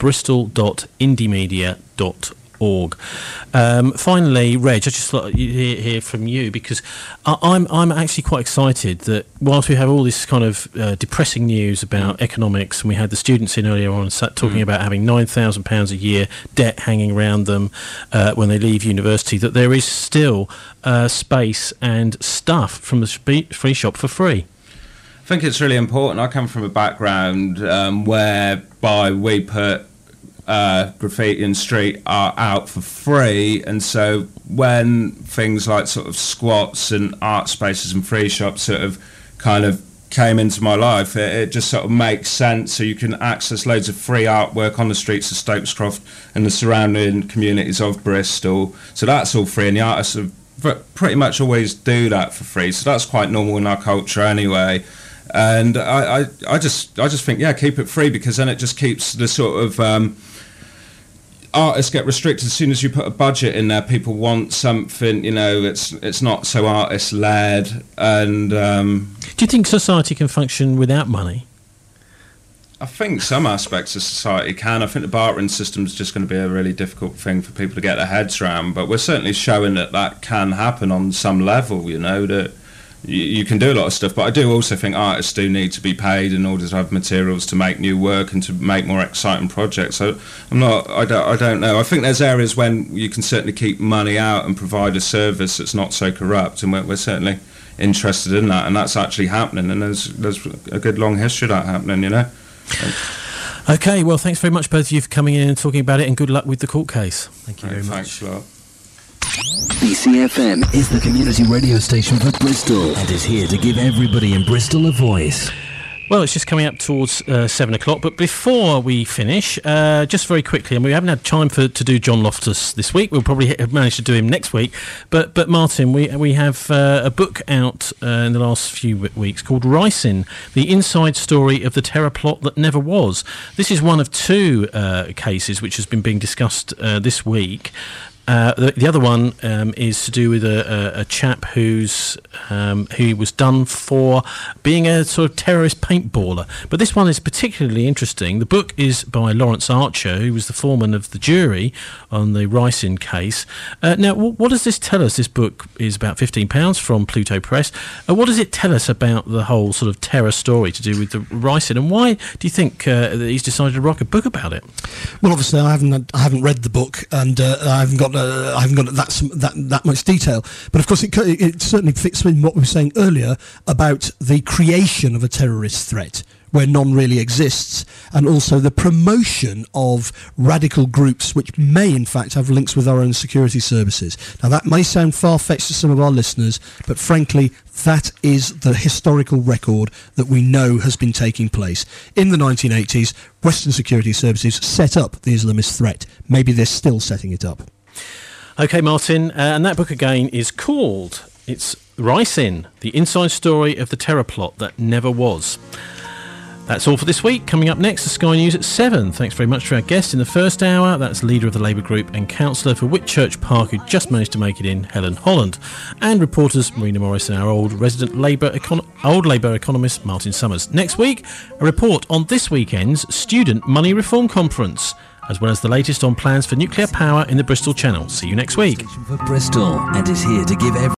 Speaker 7: bristol.indiemedia.org. Finally, Reg, I just thought you'd hear from you, because I'm actually quite excited that whilst we have all this kind of depressing news about economics, and we had the students in earlier on talking about having £9,000 a year debt hanging around them when they leave university, that there is still space and stuff from the free shop for free.
Speaker 14: I think it's really important. I come from a background whereby we put graffiti and street art out for free, and so when things like sort of squats and art spaces and free shops sort of kind of came into my life, it just sort of makes sense. So you can access loads of free artwork on the streets of Stokes Croft and the surrounding communities of Bristol. So that's all free, and the artists have pretty much always do that for free. So that's quite normal in our culture anyway. And I just think, yeah, keep it free, because then it just keeps the sort of artists get restricted. As soon as you put a budget in there, people want something, it's not so artist led. And
Speaker 7: do you think society can function without money?
Speaker 14: I think some aspects of society can. I think the bartering system is just going to be a really difficult thing for people to get their heads around, but we're certainly showing that can happen on some level, that you can do a lot of stuff. But I do also think artists do need to be paid in order to have materials to make new work and to make more exciting projects. So I don't know. I think there's areas when you can certainly keep money out and provide a service that's not so corrupt, and we're certainly interested in that, and that's actually happening, and there's a good long history of that happening,
Speaker 7: Okay, well, thanks very much, both of you, for coming in and talking about it, and good luck with the court case.
Speaker 15: Thank you very much.
Speaker 14: Thanks a lot.
Speaker 4: BCFM is the community radio station for Bristol and is here to give everybody in Bristol a voice.
Speaker 7: Well, it's just coming up towards 7 o'clock, but before we finish, just very quickly, and we haven't had time to do John Loftus this week. We'll probably manage to do him next week. But Martin, we have a book out in the last few weeks called Ricin, The Inside Story of the Terror Plot That Never Was. This is one of two cases which has been being discussed this week. The other one is to do with a chap who was done for being a sort of terrorist paintballer. But this one is particularly interesting. The book is by Lawrence Archer, who was the foreman of the jury on the Ricin case. Now, what does this tell us? This book is about £15 from Pluto Press. What does it tell us about the whole sort of terror story to do with the Ricin, and why do you think that he's decided to write a book about it?
Speaker 12: Well, obviously, I haven't read the book, and I haven't got that much detail. But of course, it certainly fits with what we were saying earlier about the creation of a terrorist threat, where none really exists, and also the promotion of radical groups which may in fact have links with our own security services. Now that may sound far-fetched to some of our listeners, but frankly that is the historical record that we know has been taking place. In the 1980s, Western security services set up the Islamist threat. Maybe they're still setting it up.
Speaker 7: OK, Martin, and that book again is called, it's Rice In, The Inside Story of the Terror Plot That Never Was. That's all for this week. Coming up next, the Sky News at 7. Thanks very much to our guest in the first hour. That's leader of the Labour group and councillor for Whitchurch Park, who just managed to make it in, Helen Holland. And reporters Marina Morris and our old resident Labour economist, Martin Summers. Next week, a report on this weekend's Student Money Reform Conference, as well as the latest on plans for nuclear power in the Bristol Channel. See you next week.
Speaker 4: For Bristol, and is here to give